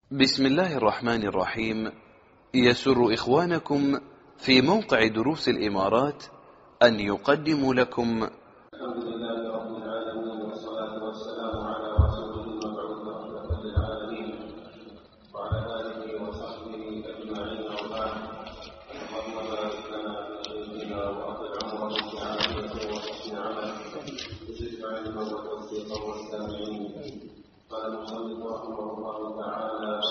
بسم الله الرحمن الرحيم. يسر إخوانكم في موقع دروس الإمارات أن يقدموا لكم الحمد لله رب العالمين، والصلاة والسلام على رسوله المبعوث رحمة للعالمين وعلى آله وصحبه أجمعين، وبعد. اللهم بارك لنا في شيخنا وأطل عمره بعافيته وحسن عمله وزد علما وتوفيقا والسامعين. قال المصنف رحمه الله تعالى: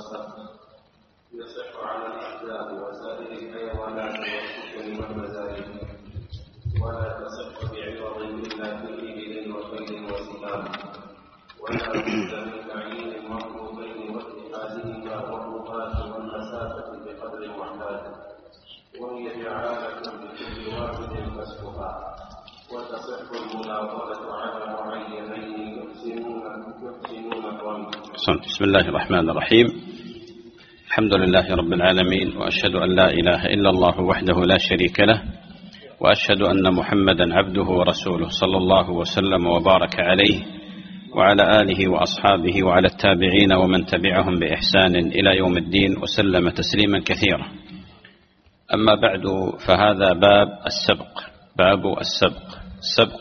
يصح على الأحزاب وسائر الحيوانات والسكن والمزارع، ولا تصح بعوض إلا في إبل وخيل وسهام، ولا بد من تعيين المرغوبين واتخاذهما والرباط والمسافة بقدر محتاج، وهي جعالة بكل واحد فسقها. وتصح المناظرة على معينين يحسنون الرمي. بسم الله الرحمن الرحيم. الحمد لله رب العالمين، وأشهد أن لا إله إلا الله وحده لا شريك له، وأشهد أن محمدا عبده ورسوله صلى الله وسلم وبارك عليه وعلى آله وأصحابه وعلى التابعين ومن تبعهم بإحسان إلى يوم الدين، وسلم تسليما كثيرا. أما بعد، فهذا باب السبق. السبق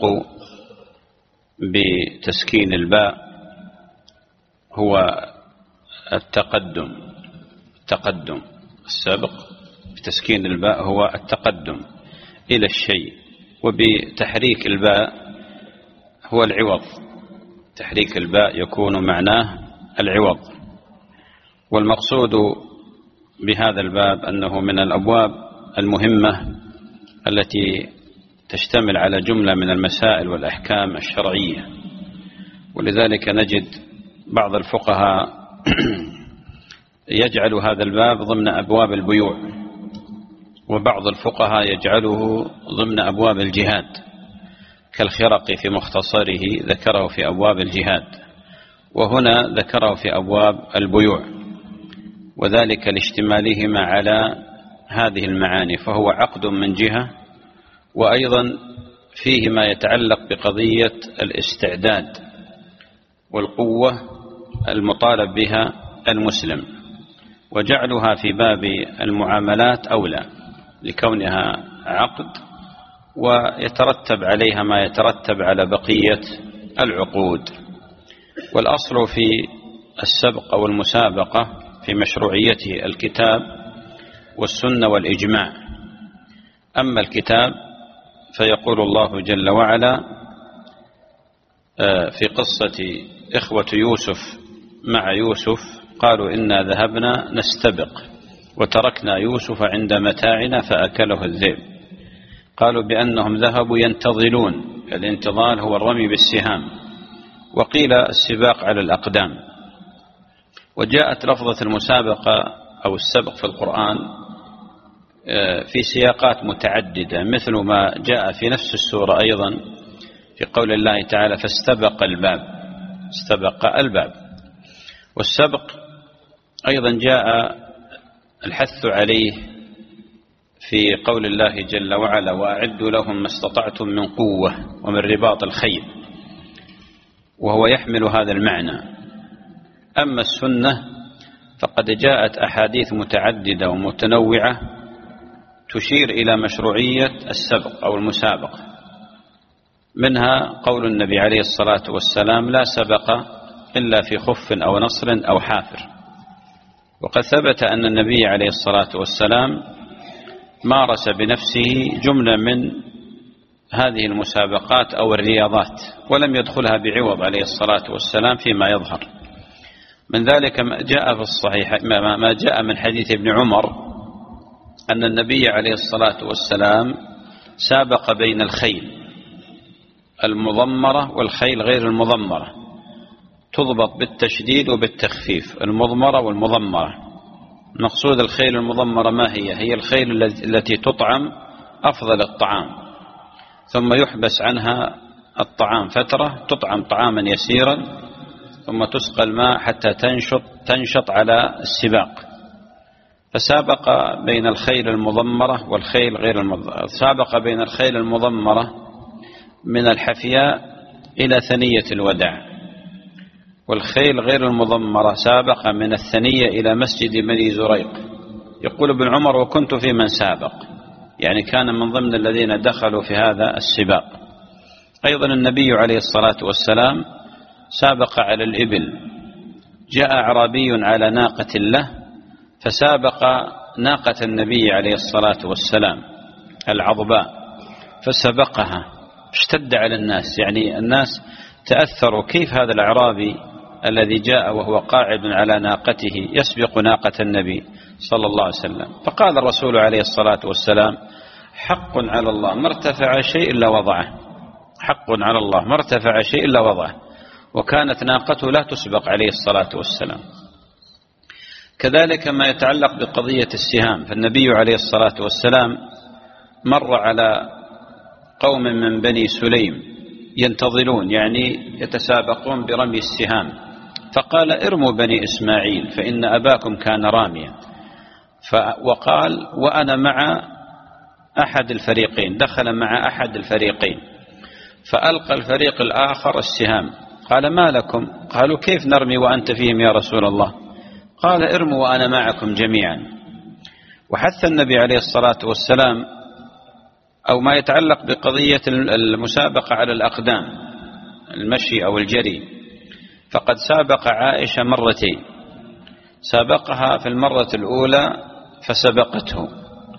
بتسكين الباء هو التقدم. السبق بتسكين الباء هو التقدم إلى الشيء، وبتحريك الباء هو العوض. تحريك الباء يكون معناه العوض. والمقصود بهذا الباب أنه من الأبواب المهمة التي تشتمل على جملة من المسائل والأحكام الشرعية، ولذلك نجد بعض الفقهاء يجعل هذا الباب ضمن أبواب البيوع، وبعض الفقهاء يجعله ضمن أبواب الجهاد، كالخرقي في مختصره ذكره في أبواب الجهاد، وهنا ذكره في أبواب البيوع، وذلك لاشتمالهما على هذه المعاني. فهو عقد من جهة، وأيضا فيه ما يتعلق بقضية الاستعداد والقوة المطالب بها المسلم، وجعلها في باب المعاملات أولى لكونها عقد، ويترتب عليها ما يترتب على بقية العقود. والأصل في السبق أو المسابقة في مشروعيته الكتاب والسنة والإجماع. أما الكتاب فيقول الله جل وعلا في قصة إخوة يوسف مع يوسف: قالوا إنا ذهبنا نستبق وتركنا يوسف عند متاعنا فأكله الذئب. قالوا بأنهم ذهبوا ينتظلون. الانتظال هو الرمي بالسهام، وقيل السباق على الأقدام. وجاءت لفظة المسابقة أو السبق في القرآن في سياقات متعددة، مثل ما جاء في نفس السورة أيضا في قول الله تعالى: فاستبق الباب. والسبق أيضا جاء الحث عليه في قول الله جل وعلا: وأعدوا لهم ما استطعتم من قوة ومن رباط الخيل، وهو يحمل هذا المعنى. أما السنة فقد جاءت أحاديث متعددة ومتنوعة تشير إلى مشروعية السبق أو المسابقة، منها قول النبي عليه الصلاة والسلام: لا سبق إلا في خف أو نصر أو حافر. وقد ثبت أن النبي عليه الصلاة والسلام مارس بنفسه جملة من هذه المسابقات أو الرياضات، ولم يدخلها بعوض عليه الصلاة والسلام فيما يظهر. من ذلك ما جاء في الصحيح ما جاء من حديث ابن عمر أن النبي عليه الصلاة والسلام سابق بين الخيل المضمرة والخيل غير المضمرة، تضبط بالتشديد وبالتخفيف، المضمرة والمضمرة. مقصود الخيل المضمرة ما هي الخيل التي تطعم أفضل الطعام، ثم يحبس عنها الطعام فترة، تطعم طعاما يسيرا، ثم تسقى الماء حتى تنشط على السباق. فسابق بين الخيل المضمرة والخيل غير المضمرة. سابق بين الخيل المضمرة من الحفياء إلى ثنية الوداع، والخيل غير المضمرة سابق من الثنية إلى مسجد بني زريق. يقول ابن عمر: وكنت في من سابق، يعني كان من ضمن الذين دخلوا في هذا السباق. أيضا النبي عليه الصلاة والسلام سابق على الإبل. جاء أعرابي على ناقة له فسابق ناقة النبي عليه الصلاة والسلام العضباء فسبقها، اشتد على الناس، يعني الناس تأثروا، كيف هذا الأعرابي الذي جاء وهو قاعد على ناقته يسبق ناقة النبي صلى الله عليه وسلم. فقال الرسول عليه الصلاة والسلام: حق على الله ما ارتفع شيء إلا وضعه، حق على الله ما ارتفع شيء إلا وضعه. وكانت ناقته لا تسبق عليه الصلاة والسلام. كذلك ما يتعلق بقضية السهام، فالنبي عليه الصلاة والسلام مر على قوم من بني سليم ينتظرون، يعني يتسابقون برمي السهام، فقال: ارموا بني إسماعيل فإن أباكم كان راميا. وقال: وأنا مع أحد الفريقين، دخل مع أحد الفريقين، فألقى الفريق الآخر السهام. قال: ما لكم؟ قالوا: كيف نرمي وأنت فيهم يا رسول الله؟ قال: ارموا وأنا معكم جميعا. وحث النبي عليه الصلاة والسلام أو ما يتعلق بقضية المسابقة على الأقدام، المشي أو الجري، فقد سابق عائشة مرتين، سابقها في المرة الأولى فسبقته،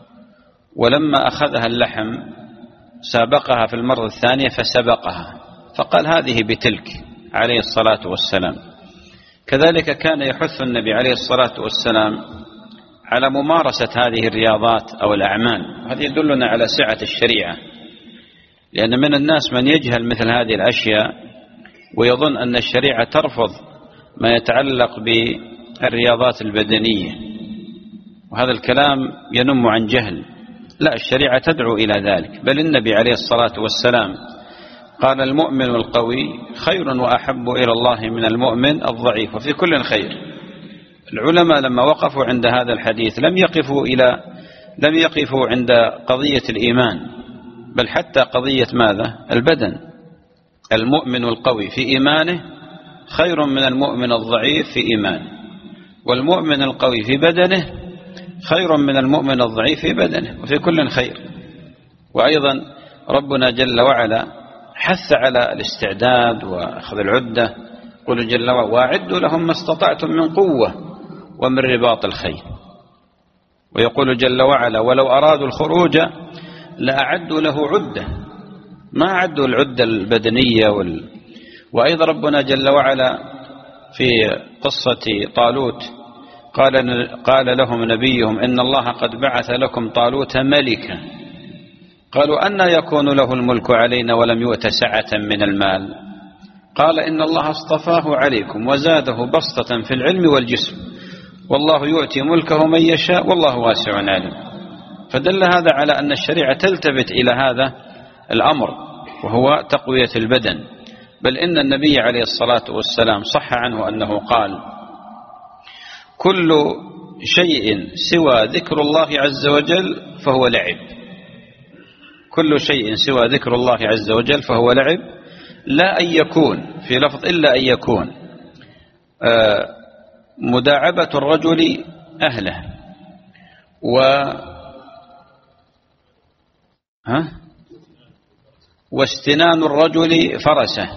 ولما أخذها اللحم سابقها في المرة الثانية فسبقها، فقال: هذه بتلك عليه الصلاة والسلام. كذلك كان يحث النبي عليه الصلاة والسلام على ممارسة هذه الرياضات أو الأعمال. هذا يدلنا على سعة الشريعة، لأن من الناس من يجهل مثل هذه الأشياء ويظن أن الشريعة ترفض ما يتعلق بالرياضات البدنية، وهذا الكلام ينم عن جهل. لا، الشريعة تدعو إلى ذلك، بل النبي عليه الصلاة والسلام قال: المؤمن القوي خير وأحب إلى الله من المؤمن الضعيف، وفي كل خير. العلماء لما وقفوا عند هذا الحديث لم يقفوا عند قضية الإيمان، بل حتى قضية ماذا؟ البدن. المؤمن القوي في إيمانه خير من المؤمن الضعيف في إيمانه، والمؤمن القوي في بدنه خير من المؤمن الضعيف في بدنه، وفي كل خير. وأيضا ربنا جل وعلا حث على الاستعداد وأخذ العدة. قل جل وعلا: واعدوا لهم ما استطعتم من قوة ومن رباط الخيل. ويقول جل وعلا: ولو أرادوا الخروج لأعدوا له عدة، ما أعدوا العدة البدنية وأيضا ربنا جل وعلا في قصة طالوت قال لهم نبيهم: إن الله قد بعث لكم طالوت ملكا. قالوا: أن يكون له الملك علينا ولم يؤت سعة من المال؟ قال: إن الله اصطفاه عليكم وزاده بسطة في العلم والجسم، والله يؤتي ملكه من يشاء والله واسع عليم. فدل هذا على أن الشريعة تلتفت إلى هذا الأمر، وهو تقوية البدن. بل إن النبي عليه الصلاة والسلام صح عنه أنه قال: كل شيء سوى ذكر الله عز وجل فهو لعب. كل شيء سوى ذكر الله عز وجل فهو لعب، لا أن يكون في لفظ إلا أن يكون مداعبة الرجل أهله واستنان الرجل فرسه.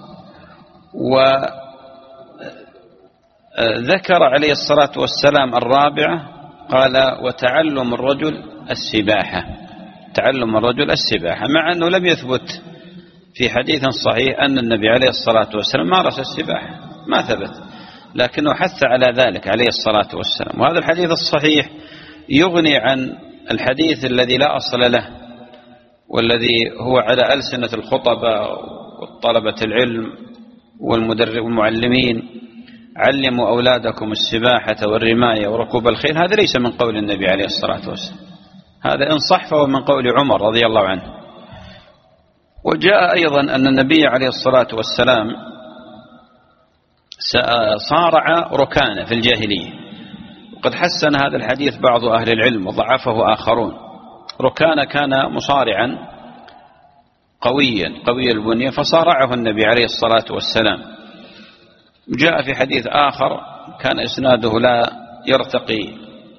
وذكر عليه الصلاة والسلام الرابعة، قال: وتعلم الرجل السباحة. تعلم الرجل السباحة، مع أنه لم يثبت في حديث صحيح أن النبي عليه الصلاة والسلام مارس السباحة، ما ثبت، لكنه حث على ذلك عليه الصلاة والسلام. وهذا الحديث الصحيح يغني عن الحديث الذي لا أصل له، والذي هو على ألسنة الخطباء وطلبة العلم والمعلمين: علموا أولادكم السباحة والرماية وركوب الخيل. هذا ليس من قول النبي عليه الصلاة والسلام، هذا إن صح فهو من قول عمر رضي الله عنه. وجاء أيضا أن النبي عليه الصلاة والسلام صارع ركانه في الجاهلية، وقد حسن هذا الحديث بعض أهل العلم وضعفه آخرون. ركانه كان مصارعا قوي البنية، فصارعه النبي عليه الصلاة والسلام. جاء في حديث آخر كان إسناده لا يرتقي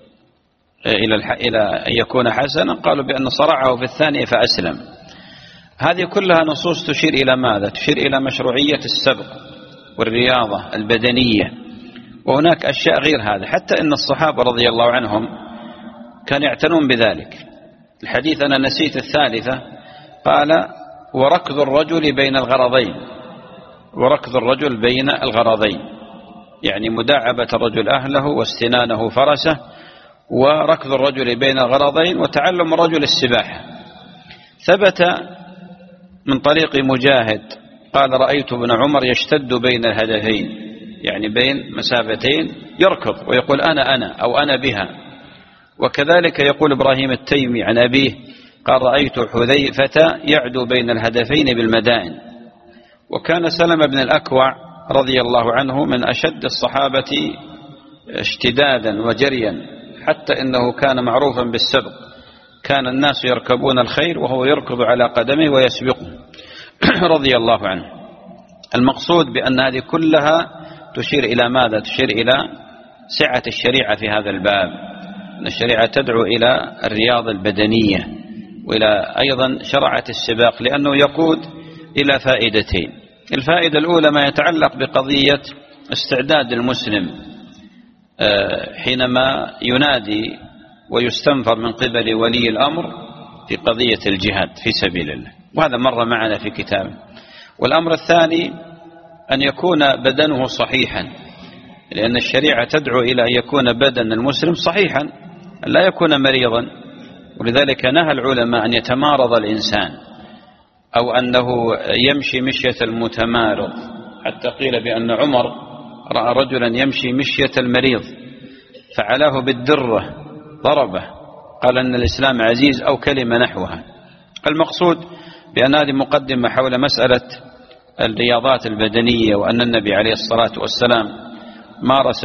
إلى أن يكون حسنا، قالوا بأن صرعه في الثانية فأسلم. هذه كلها نصوص تشير إلى ماذا؟ تشير إلى مشروعية السبق والرياضة البدنية، وهناك أشياء غير هذا. حتى إن الصحابة رضي الله عنهم كانوا يعتنون بذلك. الحديث أنا نسيت الثالثة، قال وركض الرجل بين الغرضين، وركض الرجل بين الغرضين يعني مداعبة الرجل أهله واستنانه فرسه، وركض الرجل بين الغرضين، وتعلم الرجل السباحة. ثبت من طريق مجاهد قال رأيت ابن عمر يشتد بين الهدفين، يعني بين مسافتين يركض ويقول أنا أو أنا بها. وكذلك يقول إبراهيم التيمي عن أبيه قال رأيت حذيفة يعدو بين الهدفين بالمدائن. وكان سلمة بن الأكوع رضي الله عنه من أشد الصحابة اشتدادا وجريا، حتى إنه كان معروفا بالسبق، كان الناس يركبون الخيل وهو يركض على قدمه ويسبقه رضي الله عنه. المقصود بأن هذه كلها تشير إلى ماذا؟ تشير إلى سعة الشريعة في هذا الباب، أن الشريعة تدعو إلى الرياضة البدنية، وإلى أيضا شرعت السباق، لأنه يقود إلى فائدتين. الفائدة الأولى ما يتعلق بقضية استعداد المسلم حينما ينادي ويستنفر من قبل ولي الأمر في قضية الجهاد في سبيل الله، وهذا مر معنا في كتابه. والأمر الثاني أن يكون بدنه صحيحا، لأن الشريعة تدعو إلى أن يكون بدن المسلم صحيحا، أن لا يكون مريضا. ولذلك نهى العلماء أن يتمارض الإنسان أو أنه يمشي مشية المتمارض، حتى قيل بأن عمر رأى رجلا يمشي مشية المريض فعلاه بالدرة ضربه، قال أن الإسلام عزيز أو كلمة نحوها. المقصود بأن هذه مقدمة حول مسألة الرياضات البدنية، وأن النبي عليه الصلاة والسلام مارس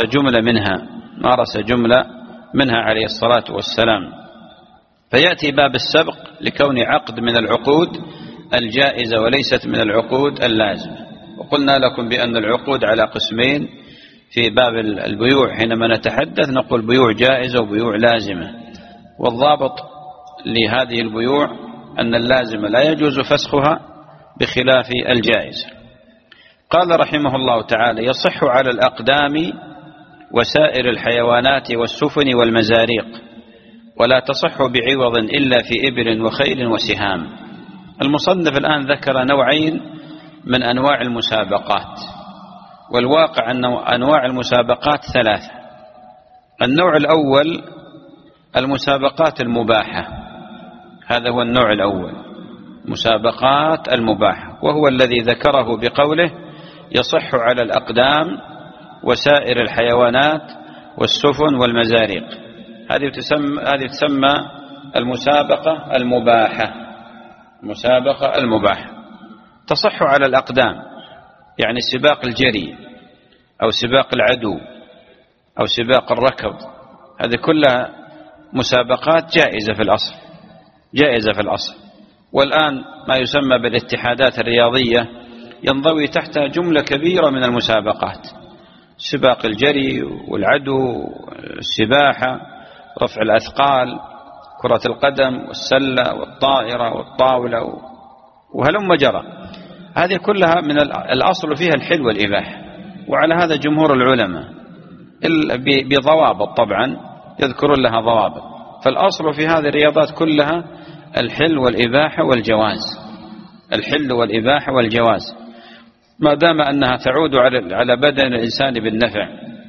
جملة منها عليه الصلاة والسلام. فيأتي باب السبق لكون عقد من العقود الجائزة وليست من العقود اللازمة. وقلنا لكم بأن العقود على قسمين في باب البيوع، حينما نتحدث نقول بيوع جائزة وبيوع لازمة، والضابط لهذه البيوع أن اللازمة لا يجوز فسخها بخلاف الجائزة. قال رحمه الله تعالى يصح على الأقدام وسائر الحيوانات والسفن والمزاريق، ولا تصح بعوض إلا في إبل وخيل وسهام. المصنف الآن ذكر نوعين من أنواع المسابقات، والواقع أن أنواع المسابقات ثلاثة. النوع الأول المسابقات المباحة، هذا هو النوع الأول، مسابقات المباحة، وهو الذي ذكره بقوله يصح على الأقدام وسائر الحيوانات والسفن والمزاريق. هذه تسمى المسابقة المباحة. مسابقة المباحة تصح على الأقدام، يعني سباق الجري أو سباق العدو أو سباق الركض، هذه كلها مسابقات جائزة في الأصل. والآن ما يسمى بالاتحادات الرياضية ينضوي تحت جملة كبيرة من المسابقات: سباق الجري والعدو، السباحة، رفع الأثقال، كرة القدم والسلة والطائرة والطاولة وهلم جرى. هذه كلها من الأصل فيها الحل والإباحة، وعلى هذا جمهور العلماء بضوابط، طبعا يذكرون لها ضوابط. فالأصل في هذه الرياضات كلها الحل والإباحة والجواز، الحل والإباحة والجواز، ما دام أنها تعود على بدن الإنسان بالنفع،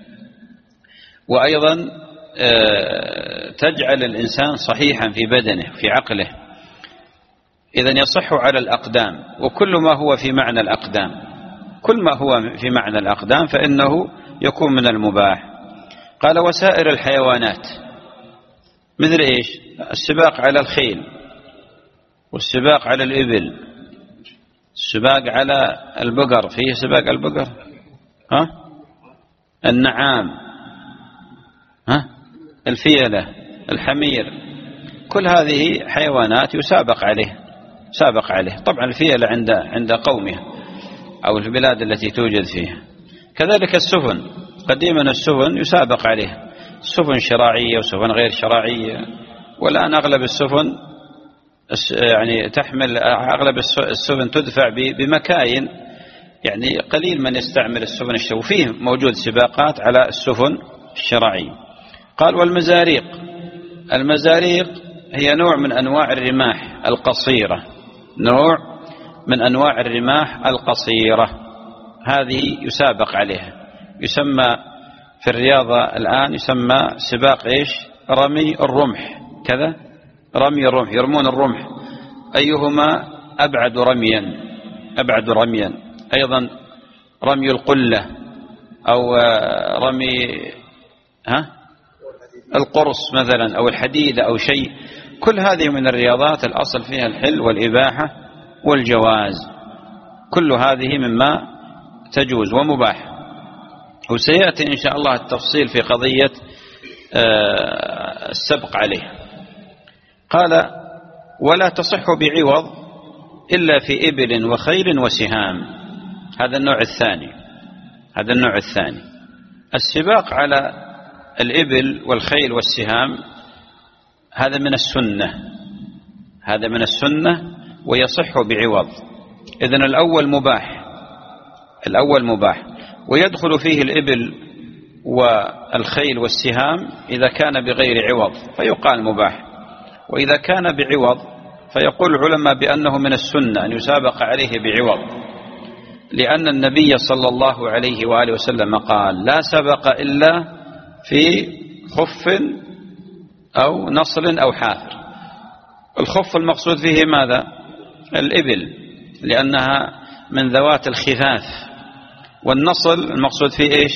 وأيضا تجعل الإنسان صحيحا في بدنه في عقله. إذن يصح على الأقدام، وكل ما هو في معنى الأقدام، كل ما هو في معنى الأقدام فإنه يكون من المباح. قال وسائر الحيوانات، مثل إيش؟ السباق على الخيل، والسباق على الإبل، السباق على البقر، فيه سباق البقر، النعام، الفيلة، الحمير، كل هذه حيوانات يسابق عليه. طبعا الفيلة عند قومها أو البلاد التي توجد فيها، كذلك السفن، قديما السفن يسابق عليها، سفن شراعية وسفن غير شراعية، والآن أغلب السفن يعني تحمل، أغلب السفن تدفع بمكاين، يعني قليل من يستعمل السفن الشراعية، وفيه موجود سباقات على السفن الشراعية. قال والمزاريق، المزاريق هي نوع من أنواع الرماح القصيرة، نوع من أنواع الرماح القصيرة، هذه يسابق عليها، يسمى في الرياضة الآن يسمى سباق إيش؟ رمي الرمح، كذا رمي الرمح، يرمون الرمح أيهما أبعد رميا، أبعد رميا. أيضا رمي القلة، أو رمي القرص مثلا، أو الحديدة أو شيء، كل هذه من الرياضات الأصل فيها الحل والإباحة والجواز، كل هذه مما تجوز ومباح. وسيأتي إن شاء الله التفصيل في قضية السبق عليه. قال ولا تصح بعوض إلا في إبل وخيل وسهام، هذا النوع الثاني، هذا النوع الثاني. السباق على الإبل والخيل والسهام هذا من السنة، هذا من السنة ويصح بعوض. إذن الأول مباح، الأول مباح، ويدخل فيه الإبل والخيل والسهام إذا كان بغير عوض فيقال مباح، وإذا كان بعوض فيقول العلماء بأنه من السنة أن يسابق عليه بعوض، لأن النبي صلى الله عليه وآله وسلم قال لا سبق إلا في خف أو نصل أو حافر. الخف المقصود فيه ماذا؟ الإبل، لأنها من ذوات الخفاف، والنصل المقصود فيه إيش؟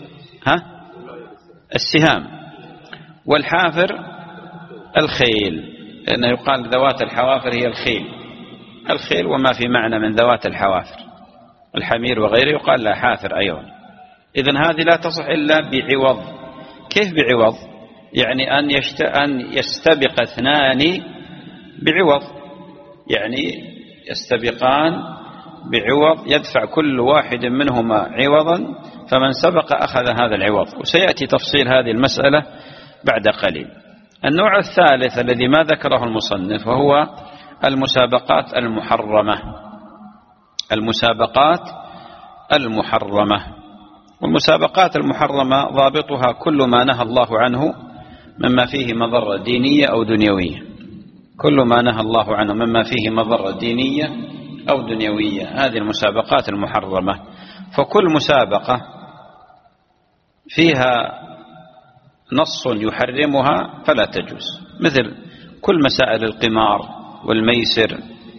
السهام، والحافر الخيل، لأنه يقال ذوات الحوافر هي الخيل، الخيل وما في معنى من ذوات الحوافر، الحمير وغيره يقال لا حافر أيضا. إذن هذه لا تصح إلا بعوض. كيف بعوض؟ يعني أن يستبق اثنان بعوض، يعني يستبقان بعوض، يدفع كل واحد منهما عوضا، فمن سبق أخذ هذا العوض، وسيأتي تفصيل هذه المسألة بعد قليل. النوع الثالث الذي ما ذكره المصنف وهو المسابقات المحرمة، المسابقات المحرمة. والمسابقات المحرمة ضابطها كل ما نهى الله عنه مما فيه مضرة دينية أو دنيوية، كل ما نهى الله عنه مما فيه مضرة دينية أو دنيوية، هذه المسابقات المحرمة. فكل مسابقة فيها نص يحرمها فلا تجوز، مثل كل مسائل القمار والميسر،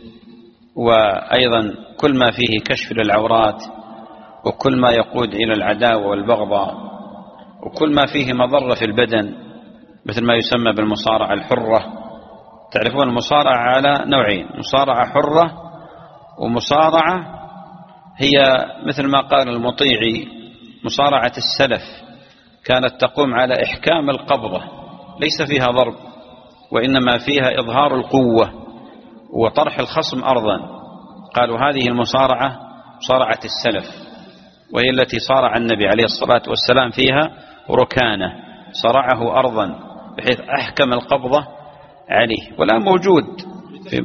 وأيضا كل ما فيه كشف للعورات، وكل ما يقود إلى العداوة والبغضاء، وكل ما فيه مضرة في البدن، مثل ما يسمى بالمصارعة الحرة. تعرفون المصارعة على نوعين، مصارعة حرة ومصارعة هي مثل ما قال المطيعي مصارعة السلف، كانت تقوم على إحكام القبضة، ليس فيها ضرب، وإنما فيها إظهار القوة وطرح الخصم أرضا. قالوا هذه المصارعة مصارعة السلف، وهي التي صارع النبي عليه الصلاة والسلام فيها ركانة، صرعه أرضا بحيث أحكم القبضة عليه. والآن موجود في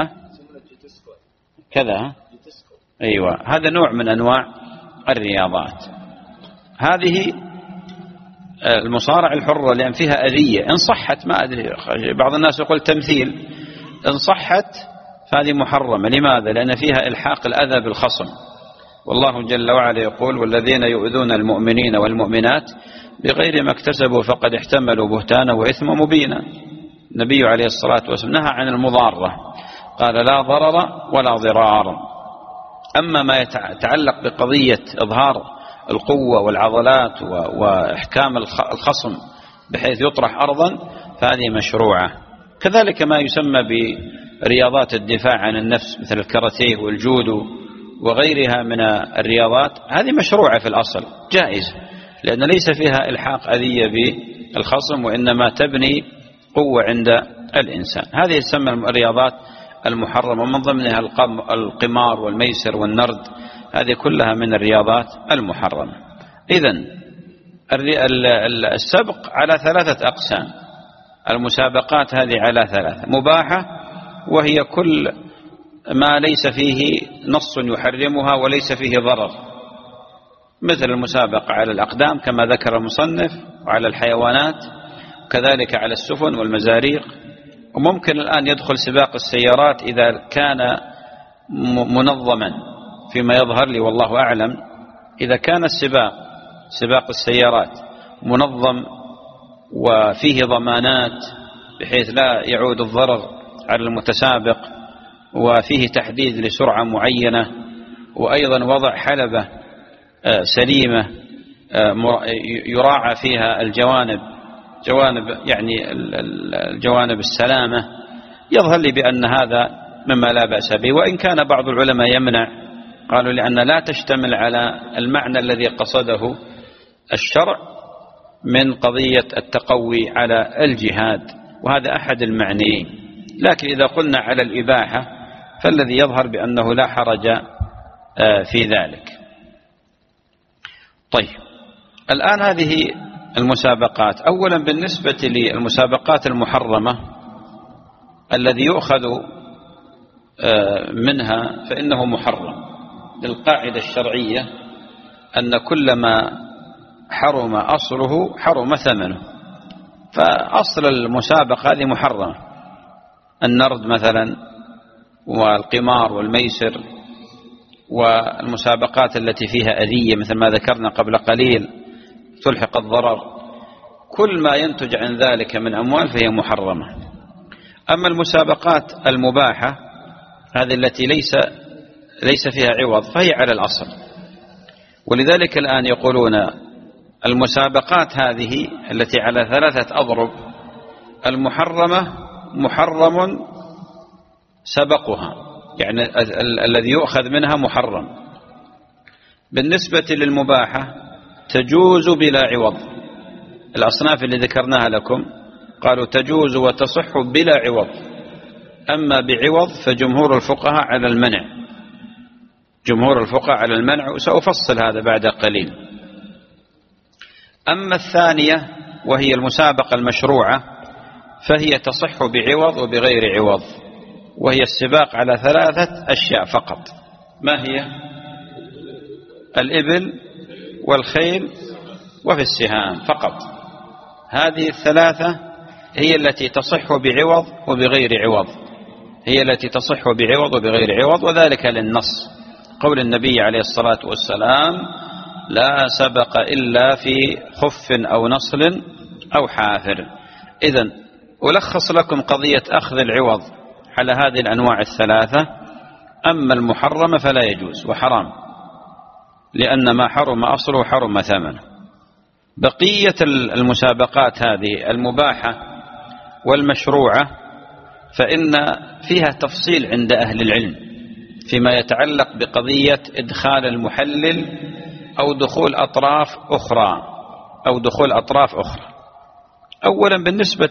كذا أيوة، هذا نوع من أنواع الرياضات. هذه المصارعة الحرة لأن فيها أذية، إن صحت، ما أدري، بعض الناس يقول تمثيل، إن صحت فهذه محرمة. لماذا؟ لأن فيها إلحاق الأذى بالخصم، والله جل وعلا يقول والذين يؤذون المؤمنين والمؤمنات بغير ما اكتسبوا فقد احتملوا بهتانا وإثما مبينا. النبي عليه الصلاة والسلام نهى عن المضارة، قال لا ضرر ولا ضرار. أما ما يتعلق بقضية إظهار القوة والعضلات وإحكام الخصم بحيث يطرح أرضا فهذه مشروعة. كذلك ما يسمى برياضات الدفاع عن النفس مثل الكاراتيه والجودو وغيرها من الرياضات، هذه مشروعة في الأصل، جائزة، لأن ليس فيها إلحاق أذية بالخصم، وإنما تبني قوة عند الإنسان. هذه تسمى الرياضات المحرمة، ومن ضمنها القمار والميسر والنرد، هذه كلها من الرياضات المحرمة. إذن السبق على 3 أقسام. المسابقات هذه على 3: مباحة، وهي كل ما ليس فيه نص يحرمها وليس فيه ضرر، مثل المسابقة على الأقدام كما ذكر المصنف، وعلى الحيوانات، وكذلك على السفن والمزاريق. وممكن الآن يدخل سباق السيارات إذا كان منظما، فيما يظهر لي والله أعلم، إذا كان سباق السيارات منظم وفيه ضمانات بحيث لا يعود الضرر على المتسابق، وفيه تحديد لسرعة معينة، وأيضا وضع حلبة سليمة يراعى فيها الجوانب السلامة، يظهر لي بأن هذا مما لا بأس به. وإن كان بعض العلماء يمنع، قالوا لأن لا تشتمل على المعنى الذي قصده الشرع من قضية التقوي على الجهاد، وهذا أحد المعنيين. لكن إذا قلنا على الإباحة فالذي يظهر بأنه لا حرج في ذلك. طيب، الآن هذه المسابقات، أولا بالنسبة للمسابقات المحرمة الذي يؤخذ منها فإنه محرم، للقاعدة الشرعية أن كل ما حرم أصله حرم ثمنه. فأصل المسابقة هذه محرمة، النرد مثلا، والقمار والميسر، والمسابقات التي فيها أذية مثل ما ذكرنا قبل قليل تلحق الضرر، كل ما ينتج عن ذلك من أموال فهي محرمة. أما المسابقات المباحة هذه التي ليس فيها عوض فهي على الأصل. ولذلك الآن يقولون المسابقات هذه التي على 3 أضرب، المحرمة محرم سبقها، يعني الذي يؤخذ منها محرم. بالنسبة للمباحة تجوز بلا عوض، الأصناف اللي ذكرناها لكم قالوا تجوز وتصح بلا عوض. أما بعوض فجمهور الفقهاء على المنع، وسأفصل هذا بعد قليل. أما الثانية وهي المسابقة المشروعة فهي تصح بعوض وبغير عوض، وهي السباق على 3 أشياء فقط. ما هي؟ الإبل والخيل وفي السهام فقط. هذه 3 هي التي تصح بعوض وبغير عوض، وذلك للنص، قول النبي عليه الصلاة والسلام: لا سبق إلا في خف أو نصل أو حافر. إذن ألخص لكم قضية أخذ العوض على هذه الأنواع 3. أما المحرم فلا يجوز وحرام، لأن ما حرم أصله حرم ثمنه. بقية المسابقات هذه المباحة والمشروعة فإن فيها تفصيل عند أهل العلم فيما يتعلق بقضية إدخال المحلل أو دخول أطراف أخرى. أولا بالنسبة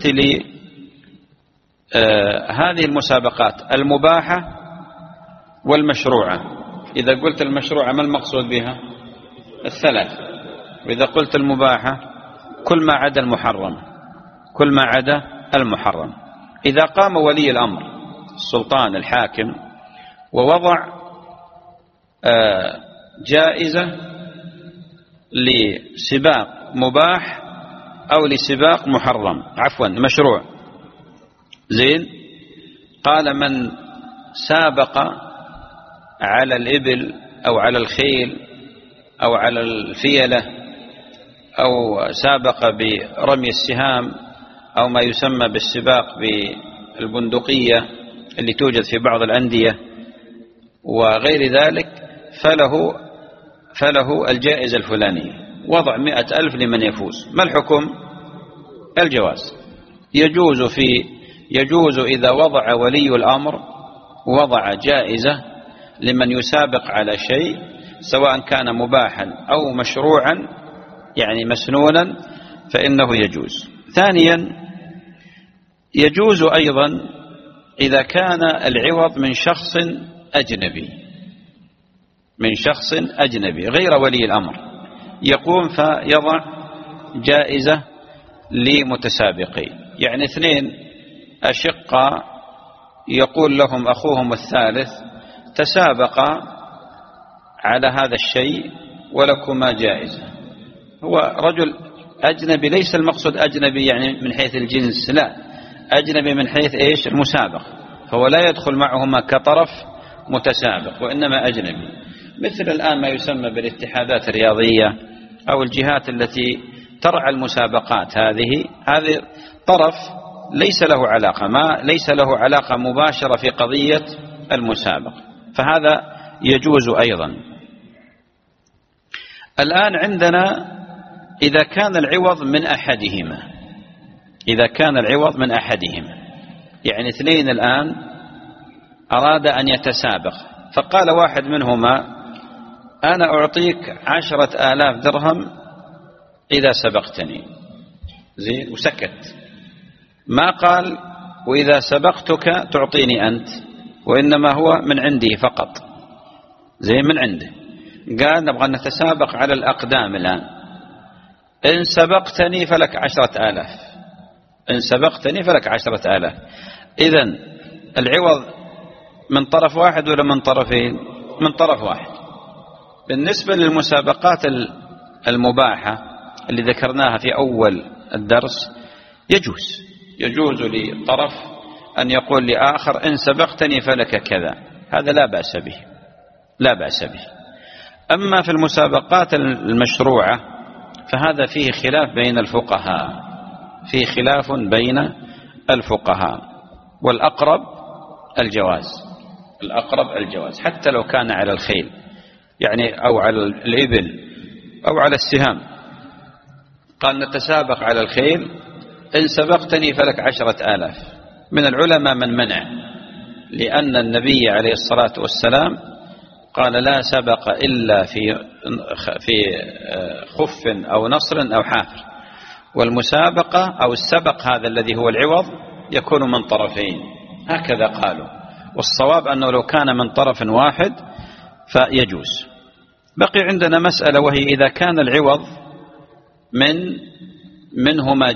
لهذه المسابقات المباحة والمشروعة، إذا قلت المشروعة ما المقصود بها؟ 3. وإذا قلت المباحة كل ما عدا المحرم. إذا قام ولي الأمر السلطان الحاكم ووضع جائزة لسباق مباح أو لسباق مشروع، زين، قال من سابق على الإبل أو على الخيل أو على الفيلة أو سابق برمي السهام أو ما يسمى بالسباق بالبندقية اللي توجد في بعض الأندية وغير ذلك فله الجائزة الفلانية، وضع 100,000 لمن يفوز. ما الحكم؟ الجواز. يجوز إذا وضع ولي الأمر وضع جائزة لمن يسابق على شيء سواء كان مباحا أو مشروعا، يعني مسنونا، فإنه يجوز. ثانيا يجوز أيضا إذا كان العوض من شخص أجنبي غير ولي الأمر، يقوم فيضع جائزة لمتسابقين، يعني 2 أشقاء يقول لهم أخوهم الثالث تسابقا على هذا الشيء ولكما جائزة. هو رجل أجنبي، ليس المقصود أجنبي يعني من حيث الجنس، لا، أجنبي من حيث إيش؟ المسابق، فهو لا يدخل معهما كطرف متسابق وإنما أجنبي، مثل الآن ما يسمى بالاتحادات الرياضية أو الجهات التي ترعى المسابقات. هذه طرف ليس له علاقة مباشرة في قضية المسابقة، فهذا يجوز أيضا. الآن عندنا إذا كان العوض من أحدهما، يعني 2 الآن أراد أن يتسابق، فقال واحد منهما أنا أعطيك 10,000 درهم إذا سبقتني، زين، وسكت، ما قال وإذا سبقتك تعطيني أنت، وإنما هو من عنده فقط، زين، من عنده، قال نبغى نتسابق على الأقدام الآن، إن سبقتني فلك 10,000، إن سبقتني فلك 10,000. إذن العوض من طرف واحد ولا من طرفين؟ من طرف واحد. بالنسبة للمسابقات المباحة اللي ذكرناها في أول الدرس، يجوز لطرف أن يقول لآخر إن سبقتني فلك كذا، هذا لا بأس به. أما في المسابقات المشروعة فهذا فيه خلاف بين الفقهاء، والأقرب الجواز حتى لو كان على الخيل، يعني أو على الإبل أو على السهام. قال نتسابق على الخيل، إن سبقتني فلك 10,000. من العلماء من منع، لأن النبي عليه الصلاة والسلام قال لا سبق إلا في خف أو نصر أو حافر، والمسابقة أو السبق هذا الذي هو العوض يكون من طرفين، هكذا قالوا، والصواب أنه لو كان من طرف واحد فيجوز. بقي عندنا مسألة، وهي إذا كان العوض منهما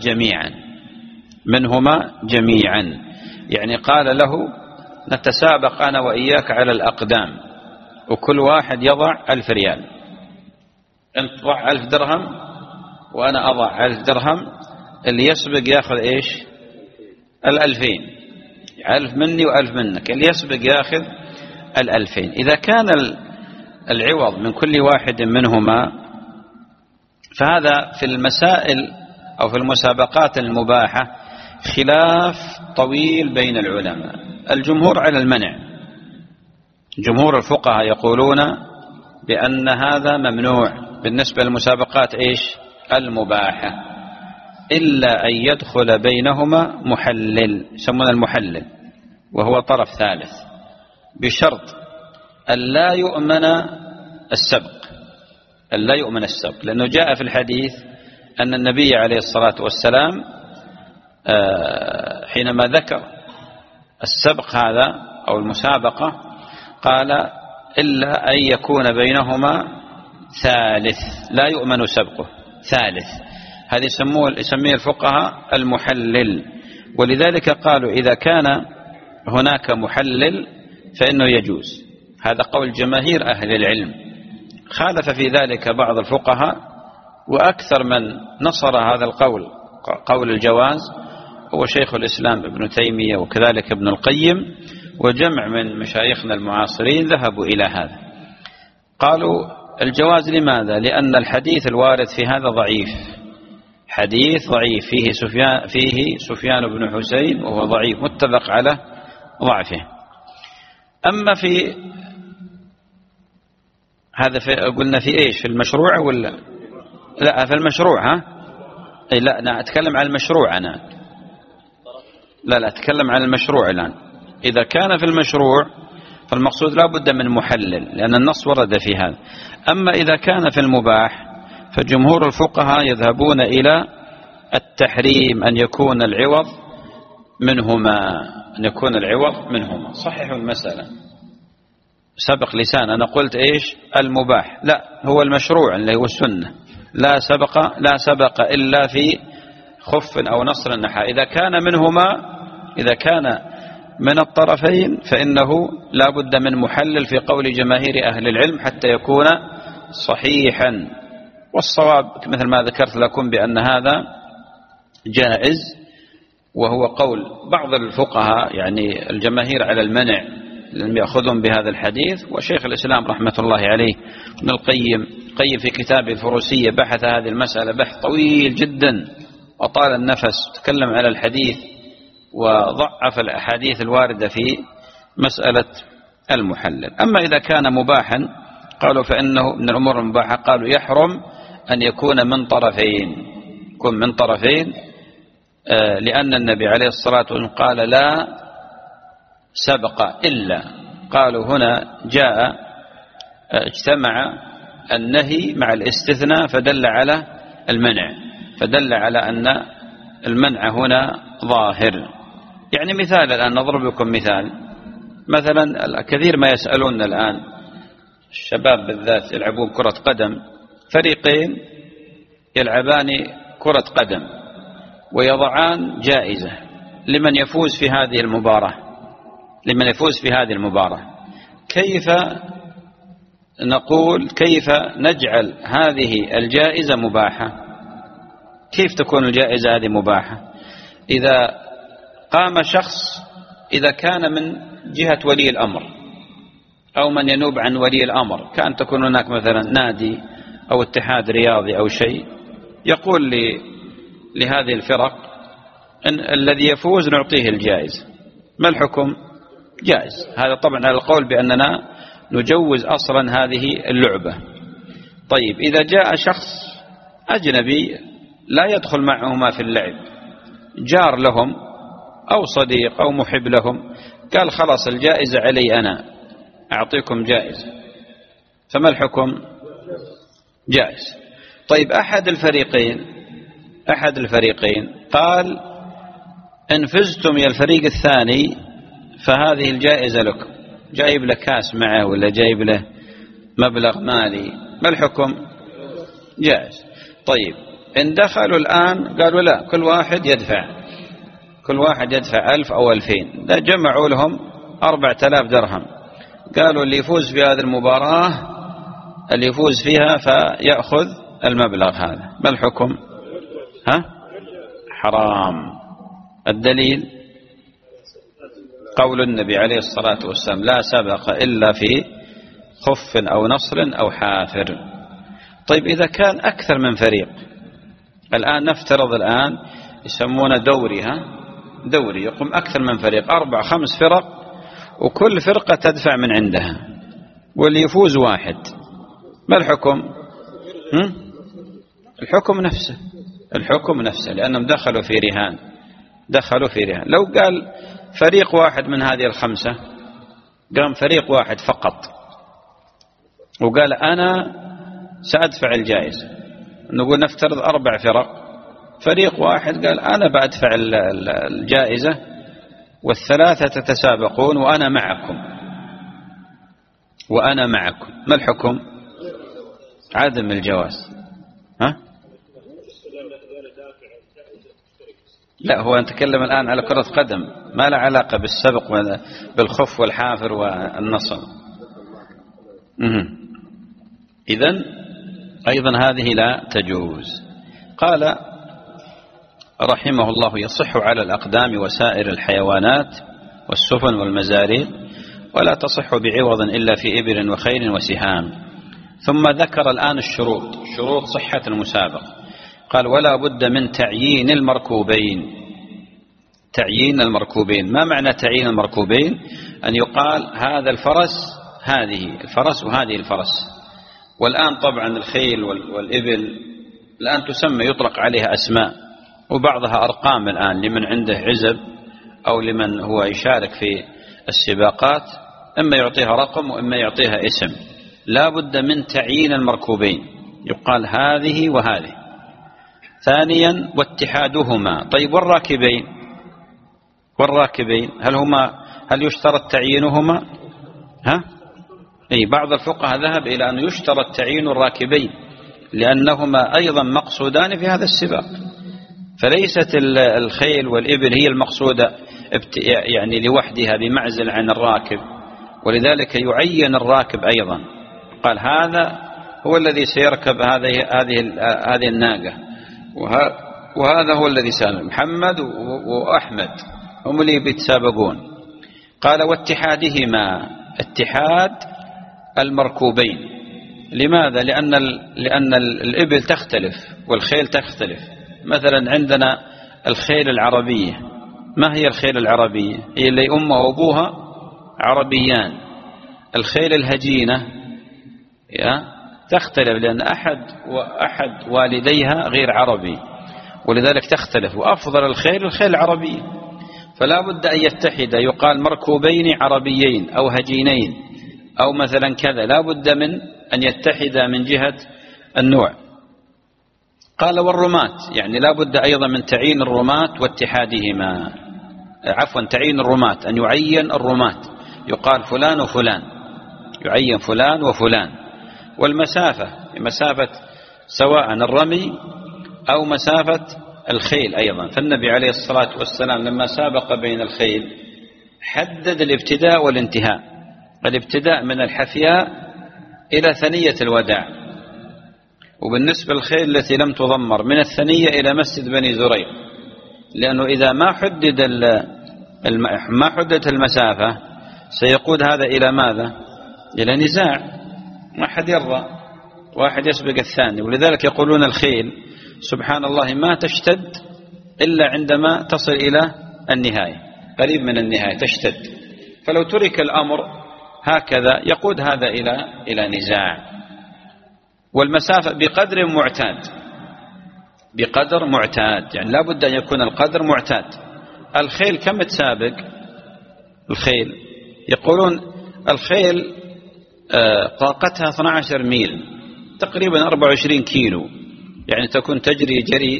جميعا، يعني قال له نتسابق أنا وإياك على الأقدام، وكل واحد يضع 1000 ريال، أنت تضع 1000 درهم وأنا أضع 1000 درهم، اللي يسبق يأخذ إيش؟ 2000، 1000 مني و1000 منك، اللي يسبق يأخذ 2000. إذا كان العوض من كل واحد منهما، فهذا في المسائل أو في المسابقات المباحة خلاف طويل بين العلماء. الجمهور على المنع، جمهور الفقهاء يقولون بأن هذا ممنوع بالنسبة للمسابقات إيش؟ المباحة، إلا أن يدخل بينهما محلل، يسمونه المحلل، وهو طرف ثالث، بشرط أن لا يؤمن السبق، لأنه جاء في الحديث أن النبي عليه الصلاة والسلام حينما ذكر السبق هذا أو المسابقة قال إلا أن يكون بينهما ثالث لا يؤمن سبقه، ثالث، هذه يسميه الفقهاء المحلل. ولذلك قالوا إذا كان هناك محلل فإنه يجوز، هذا قول جماهير أهل العلم. خالف في ذلك بعض الفقهاء، وأكثر من نصر هذا القول قول الجواز هو شيخ الإسلام ابن تيمية وكذلك ابن القيم، وجمع من مشايخنا المعاصرين ذهبوا إلى هذا. قالوا الجواز لماذا؟ لأن الحديث الوارد في هذا ضعيف، حديث ضعيف فيه سفيان بن حسين وهو ضعيف متفق على ضعفه. أما في هذا قلنا في إيش؟ في المشروع ولا لا؟ في المشروع، ها؟ لا أنا أتكلم عن المشروع، لا أتكلم عن المشروع الآن. إذا كان في المشروع فالمقصود لا بد من محلل، لأن النص ورد في هذا. أما إذا كان في المباح فجمهور الفقهاء يذهبون إلى التحريم، أن يكون العوض منهما. صححوا المسألة، سبق لسان، أنا قلت إيش؟ المباح، لا، هو المشروع اللي هو السنة، لا سبق إلا في خف أو نصر نحا. إذا كان من الطرفين فإنه لا بد من محلل في قول جماهير أهل العلم حتى يكون صحيحا. والصواب مثل ما ذكرت لكم بأن هذا جائز، وهو قول بعض الفقهاء يعني الجماهير على المنع لم يأخذهم بهذا الحديث. وشيخ الإسلام رحمة الله عليه ابن القيم في كتابه الفروسية بحث هذه المسألة بحث طويل جدا وطال النفس، تكلم على الحديث وضعف الأحاديث الواردة في مسألة المحلل. أما إذا كان مباحا قالوا فإنه من الأمور المباحة، قالوا يحرم أن يكون من طرفين، لأن النبي عليه الصلاة والسلام قال لا سبق إلا، قالوا هنا جاء اجتمع النهي مع الاستثناء فدل على المنع، فدل على أن المنع هنا ظاهر. يعني مثال الآن نضرب لكم مثلا الكثير ما يسألون الآن الشباب بالذات يلعبون كرة قدم، فريقين يلعبان كرة قدم ويضعان جائزة لمن يفوز في هذه المباراة، كيف نجعل هذه الجائزة مباحة؟ كيف تكون الجائزة هذه مباحة؟ إذا قام شخص، إذا كان من جهة ولي الأمر أو من ينوب عن ولي الأمر، كان تكون هناك مثلا نادي أو اتحاد رياضي أو شيء، يقول لهذه الفرق إن الذي يفوز نعطيه الجائزة، ما الحكم؟ جائز. هذا طبعا على القول بأننا نجوز أصلا هذه اللعبة. طيب إذا جاء شخص أجنبي لا يدخل معهما في اللعب، جار لهم أو صديق أو محب لهم، قال خلاص الجائزة علي أنا أعطيكم جائزة، فما الحكم؟ جائز. طيب أحد الفريقين قال إن فزتم يا الفريق الثاني فهذه الجائزة لكم، جايب له كاس معه ولا جايب له مبلغ مالي، ما الحكم؟ جائز. طيب إن دخلوا الآن قالوا لا، كل واحد يدفع 1000 أو 2000، ده جمعوا لهم 4000 درهم، قالوا اللي يفوز في هذه المباراة اللي يفوز فيها فيأخذ المبلغ هذا، ما الحكم؟ حرام. الدليل قول النبي عليه الصلاة والسلام لا سبق إلا في خف أو نصر أو حافر. طيب إذا كان أكثر من فريق، الآن نفترض الآن يسمونه دوري يقوم أكثر من فريق، 4-5 فرق، وكل فرقة تدفع من عندها واللي يفوز واحد، ما الحكم؟ الحكم نفسه لأنهم دخلوا في رهان. لو قال فريق واحد من هذه الخمسة، قام فريق واحد فقط وقال أنا سأدفع الجائزة، نقول نفترض 4 فرق، فريق واحد قال أنا بأدفع الجائزة والثلاثة تتسابقون وأنا معكم، ما الحكم؟ عدم الجواز. لا، هو نتكلم الآن على كرة قدم، ما له علاقة بالسبق بالخف والحافر والنصر. إذن أيضا هذه لا تجوز. قال رحمه الله يصح على الأقدام وسائر الحيوانات والسفن والمزاريق، ولا تصح بعوض إلا في إبل وخيل وسهام. ثم ذكر الآن شروط صحة المسابقة. قال ولا بد من تعيين المركوبين. ما معنى تعيين المركوبين؟ أن يقال هذا هذه الفرس وهذه الفرس. والآن طبعا الخيل والإبل الآن تسمى، يطلق عليها أسماء وبعضها أرقام الآن لمن عنده عزب أو لمن هو يشارك في السباقات، إما يعطيها رقم وإما يعطيها اسم. لا بد من تعيين المركوبين، يقال هذه وهذه. ثانيا واتحادهما. طيب والراكبين هل يشترط تعيينهما؟ بعض الفقهاء ذهب إلى أن يشترط تعيين الراكبين، لأنهما أيضا مقصودان في هذا السباق. فليست الخيل والإبل هي المقصودة يعني لوحدها بمعزل عن الراكب، ولذلك يعين الراكب أيضا، قال هذا هو الذي سيركب هذه الناقة، وهذا هو الذي سال محمد وأحمد هم اللي بيتسابقون. قال واتحادهما، اتحاد المركوبين. لماذا؟ لأن الإبل تختلف والخيل تختلف. مثلا عندنا الخيل العربية، ما هي الخيل العربية؟ هي اللي أمها وأبوها عربيان. الخيل الهجينة تختلف لأن أحد والديها غير عربي، ولذلك تختلف. وأفضل الخيل العربية، فلا بد أن يتحد، يقال مركوبين عربيين أو هجينين أو مثلا كذا، لا بد من أن يتحد من جهة النوع. قال والرماة، يعني لا بد أيضا من تعيين الرماة واتحادهما، تعيين الرماة، أن يعين الرماة، يقال فلان وفلان، يعين فلان وفلان. والمسافة، مسافة سواء الرمي أو مسافة الخيل أيضا. فالنبي عليه الصلاة والسلام لما سابق بين الخيل حدد الابتداء والانتهاء. الابتداء من الحفياء إلى ثنية الوداع، وبالنسبة للخيل التي لم تضمر من الثنية إلى مسجد بني زريق، لأنه إذا ما حددت المسافة سيقود هذا إلى ماذا؟ إلى نزاع، ما حد يرضى، واحد يسبق الثاني. ولذلك يقولون الخيل سبحان الله ما تشتد إلا عندما تصل إلى النهاية، قريب من النهاية تشتد. فلو ترك الأمر هكذا يقود هذا إلى نزاع. والمسافة بقدر معتاد، يعني لا بد أن يكون القدر معتاد. الخيل كم تسابق؟ الخيل يقولون الخيل طاقتها 12 ميل، تقريبا 24 كيلو، يعني تكون تجري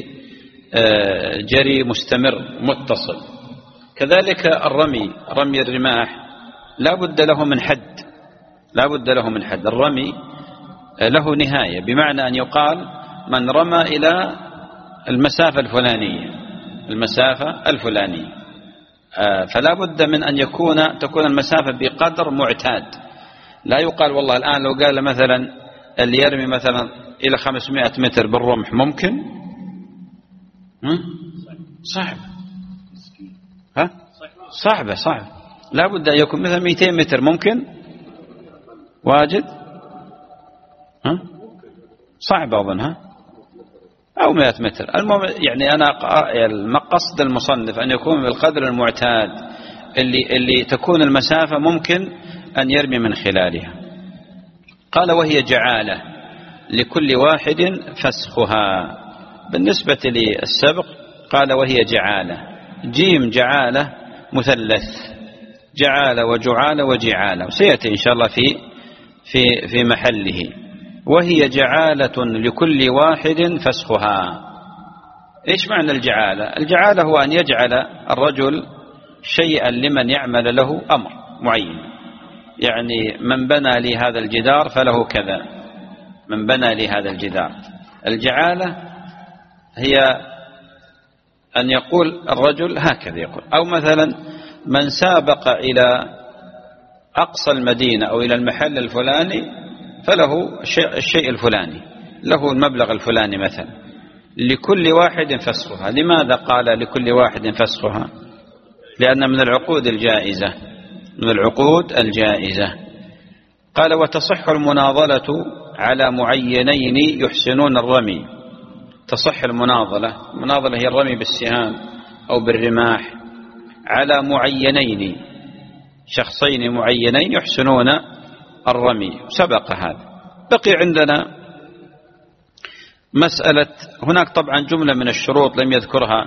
جري مستمر متصل. كذلك رمي الرماح لا بد له من حد، لا بد له من حد. الرمي له نهاية، بمعنى أن يقال من رمى إلى المسافة الفلانية، فلا بد من أن تكون المسافة بقدر معتاد. لا يقال والله الآن لو قال مثلا اللي يرمي مثلا إلى 500 متر بالرمح ممكن؟ صعب. لا بد أن يكون مثلا 200 متر ممكن؟ واجد؟ صعب أظن، أو 100 متر. المهم يعني أنا المقصد المصنف أن يكون بالقدر المعتاد اللي تكون المسافة ممكن أن يرمي من خلالها. قال وهي جعالة لكل واحد فسخها. بالنسبة للسبق قال وهي جعالة، جيم جعالة مثلث، جعالة وجعالة وجعالة، وسيأتي إن شاء الله في محله. وهي جعالة لكل واحد فسخها. إيش معنى الجعالة؟ الجعالة هو أن يجعل الرجل شيئا لمن يعمل له أمر معين، يعني من بنى لي هذا الجدار فله كذا، من بنى لي هذا الجدار. الجعالة هي أن يقول الرجل هكذا يقول، أو مثلا من سابق إلى أقصى المدينة أو إلى المحل الفلاني فله الشيء الفلاني، له المبلغ الفلاني مثلا. لكل واحد فسخها. لماذا قال لكل واحد فسخها؟ لأن من العقود الجائزة. قال وتصح المناضلة على معينين يحسنون الرمي. تصح المناضلة هي الرمي بالسهام أو بالرماح على معينين، شخصين معينين يحسنون الرمي. سبق هذا. بقي عندنا مسألة، هناك طبعا جملة من الشروط لم يذكرها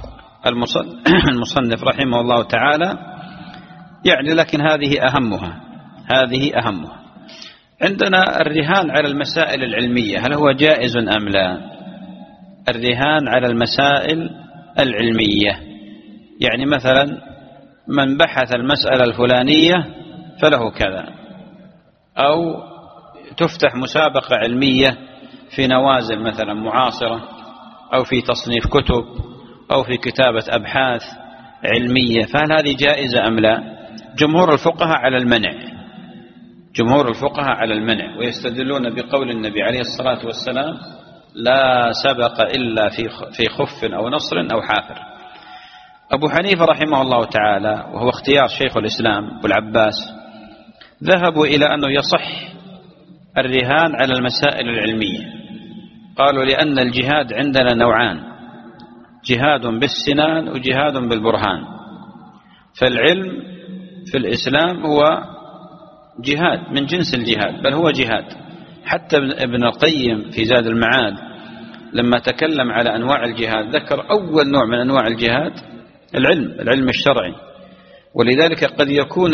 المصنف رحمه الله تعالى، يعني لكن هذه أهمها. عندنا الرهان على المسائل العلمية، هل هو جائز أم لا؟ الرهان على المسائل العلمية، يعني مثلا من بحث المسألة الفلانية فله كذا، أو تفتح مسابقة علمية في نوازل مثلا معاصرة أو في تصنيف كتب أو في كتابة أبحاث علمية، فهل هذه جائزة أم لا؟ جمهور الفقهاء على المنع، جمهور الفقهاء على المنع، ويستدلون بقول النبي عليه الصلاة والسلام: لا سبق إلا في خف أو نصر أو حافر. أبو حنيفة رحمه الله تعالى، وهو اختيار شيخ الإسلام أبو العباس، ذهبوا إلى أنه يصح الرهان على المسائل العلمية. قالوا لأن الجهاد عندنا نوعان: جهاد بالسنان وجهاد بالبرهان. فالعلم في الإسلام هو جهاد من جنس الجهاد، بل هو جهاد. حتى ابن القيم في زاد المعاد لما تكلم على أنواع الجهاد ذكر أول نوع من أنواع الجهاد العلم الشرعي. ولذلك قد يكون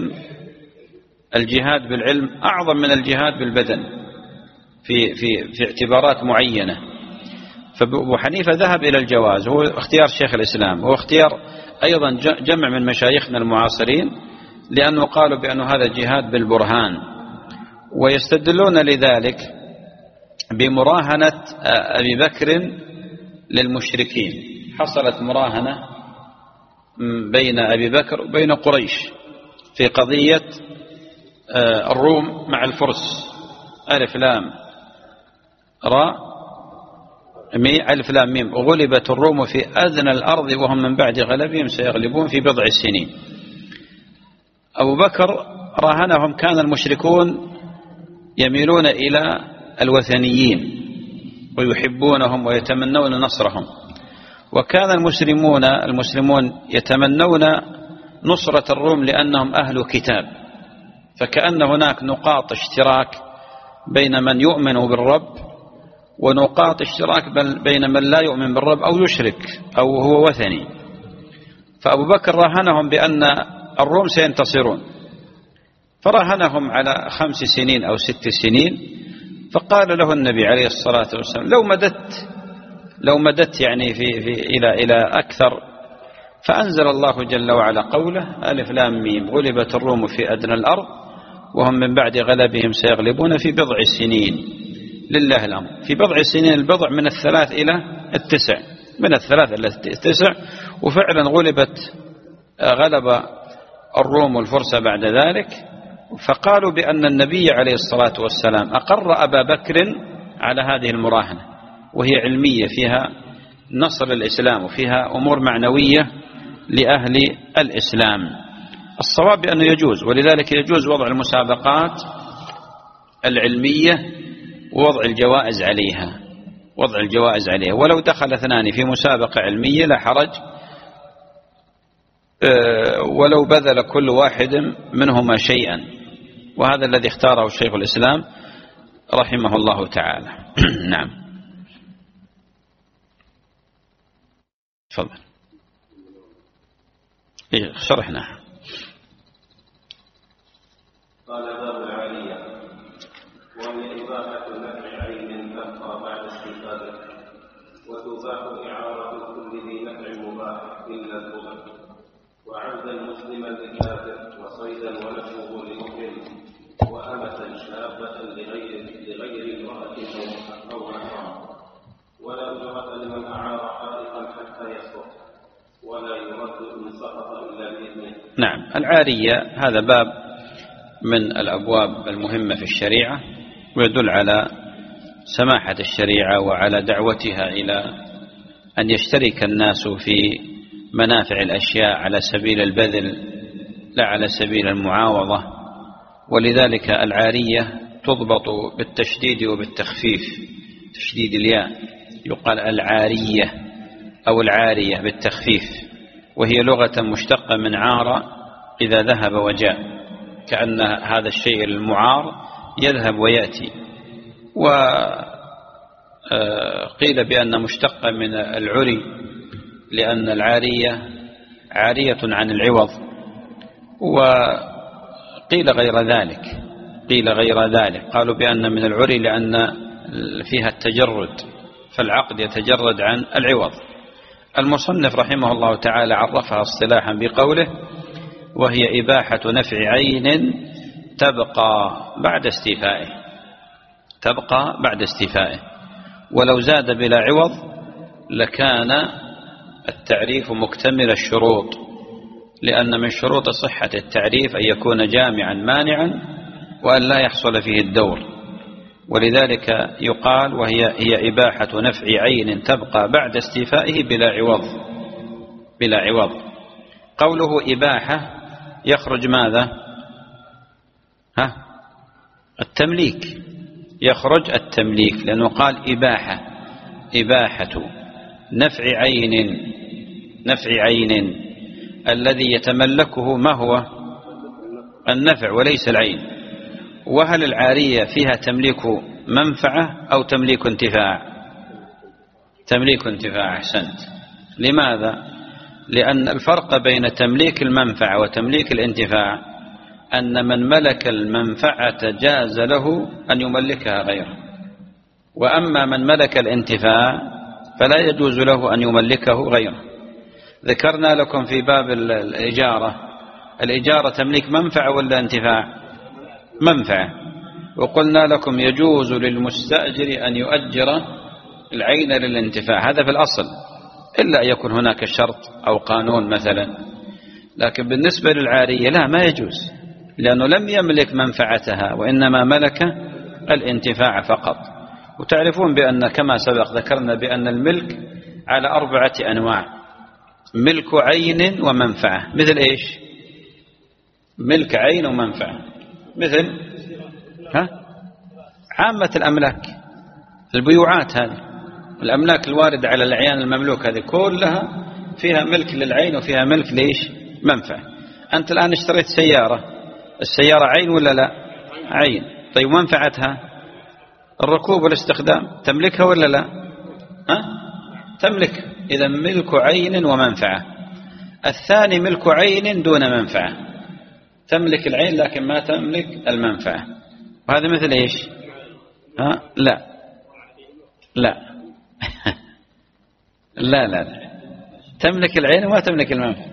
الجهاد بالعلم أعظم من الجهاد بالبدن في اعتبارات معينة. فأبو حنيفة ذهب إلى الجواز، هو اختيار شيخ الإسلام، هو اختيار أيضا جمع من مشايخنا المعاصرين، لأنه قالوا بأن هذا جهاد بالبرهان. ويستدلون لذلك بمراهنة أبي بكر للمشركين. حصلت مراهنة بين أبي بكر وبين قريش في قضية الروم مع الفرس. ألف لام راء ألف لام ميم. غلبت الروم في أدنى الأرض وهم من بعد غلبهم سيغلبون في بضع سنين. أبو بكر راهنهم. كان المشركون يميلون إلى الوثنيين ويحبونهم ويتمنون نصرهم، وكان المسلمون يتمنون نصرة الروم لأنهم أهل كتاب. فكأن هناك نقاط اشتراك بين من يؤمن بالرب ونقاط اشتراك بين من لا يؤمن بالرب أو يشرك أو هو وثني. فأبو بكر راهنهم بأن الروم سينتصرون، فراهنهم على 5 سنين أو 6 سنين. فقال له النبي عليه الصلاة والسلام: لو مددت يعني إلى أكثر. فأنزل الله جل وعلا قوله: ألف لام ميم. غلبت الروم في أدنى الأرض وهم من بعد غلبهم سيغلبون في بضع سنين. لله الأمر. في بضع سنين، البضع من 3 إلى 9، من 3 إلى 9. وفعلا غلب الروم والفرس بعد ذلك. فقالوا بأن النبي عليه الصلاة والسلام أقر أبا بكر على هذه المراهنة، وهي علمية فيها نصر الإسلام وفيها أمور معنوية لأهل الإسلام. الصواب بأنه يجوز، ولذلك يجوز وضع المسابقات العلمية ووضع الجوائز عليها، ولو دخل 2 في مسابقة علمية لا حرج، ولو بذل كل واحد منهما شيئا. وهذا الذي اختاره شيخ الإسلام رحمه الله تعالى. نعم، تفضل. شرحنا. قال باب العالية: وهي إباحة نفع عين تبقى بعد استفادة، وتباح إعارة كل ذي نفع مباح إلا الظلم، وعبدا مسلما لكافر، وصيدا ونفعه لمؤمن، وأمة شابة لغير امرأة أو محرم، ولا أجرة لمن أعار حائطا حتى يسقط، ولا يرد إن سقط إلا بإذنه. نعم، العارية هذا باب من الأبواب المهمة في الشريعة، ويدل على سماحة الشريعة وعلى دعوتها إلى أن يشترك الناس في منافع الأشياء على سبيل البذل لا على سبيل المعاوضة. ولذلك العارية تضبط بالتشديد وبالتخفيف. تشديد الياء يقال العارية أو العارية بالتخفيف، وهي لغة مشتقة من عار إذا ذهب وجاء، كأن هذا الشيء المعار يذهب ويأتي. وقيل بأن مشتقة من العري، لأن العارية عارية عن العوض. وقيل غير ذلك، قالوا بأن من العري لأن فيها التجرد، فالعقد يتجرد عن العوض. المصنف رحمه الله تعالى عرفها اصطلاحا بقوله: وهي إباحة نفع عين تبقى بعد استيفائه. تبقى بعد استيفائه. ولو زاد بلا عوض لكان التعريف مكتمل الشروط، لأن من شروط صحة التعريف أن يكون جامعا مانعا وأن لا يحصل فيه الدور. ولذلك يقال هي إباحة نفع عين تبقى بعد استيفائه بلا عوض. قوله إباحة يخرج ماذا؟ التمليك، يخرج التمليك، لأنه قال إباحة نفع عين الذي يتملكه ما هو؟ النفع وليس العين. وهل العارية فيها تمليك منفعة أو تمليك انتفاع؟ تمليك انتفاع. أحسنت. لماذا؟ لأن الفرق بين تمليك المنفعة وتمليك الانتفاع أن من ملك المنفعة جاز له أن يملكها غيره، وأما من ملك الانتفاع فلا يجوز له أن يملكه غيره. ذكرنا لكم في باب الإجارة تمليك منفعة ولا انتفاع؟ منفعة. وقلنا لكم يجوز للمستأجر أن يؤجر العين للانتفاع، هذا في الأصل، إلا أن يكون هناك شرط أو قانون مثلا. لكن بالنسبة للعارية لا، ما يجوز، لأنه لم يملك منفعتها وإنما ملك الانتفاع فقط. وتعرفون بأن كما سبق ذكرنا بأن الملك على 4 أنواع: ملك عين ومنفعة. مثل إيش؟ ملك عين ومنفعة مثل عامة الأملاك، البيوعات، هذه الأملاك الواردة على الأعيان المملوك هذه كلها فيها ملك للعين وفيها ملك ليش؟ منفعة. أنت الآن اشتريت سيارة، السيارة عين ولا لا؟ عين. طيب منفعتها الركوب والاستخدام، تملكها ولا لا؟ تملك. إذا ملك عين ومنفعة. الثاني ملك عين دون منفعة، تملك العين لكن ما تملك المنفعة، وهذا مثل إيش؟ لا لا لا لا، تملك العين وما تملك المنفعة.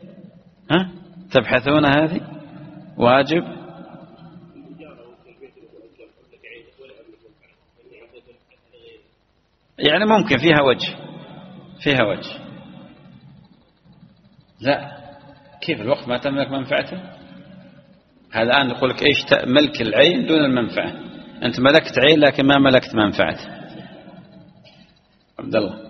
تبحثون هذه واجب. يعني ممكن فيها وجه. لا، كيف الوقت ما تملك منفعته؟ هذا الآن نقول لك إيش؟ ملك العين دون المنفعة. أنت ملكت عين لكن ما ملكت منفعته. عبد الله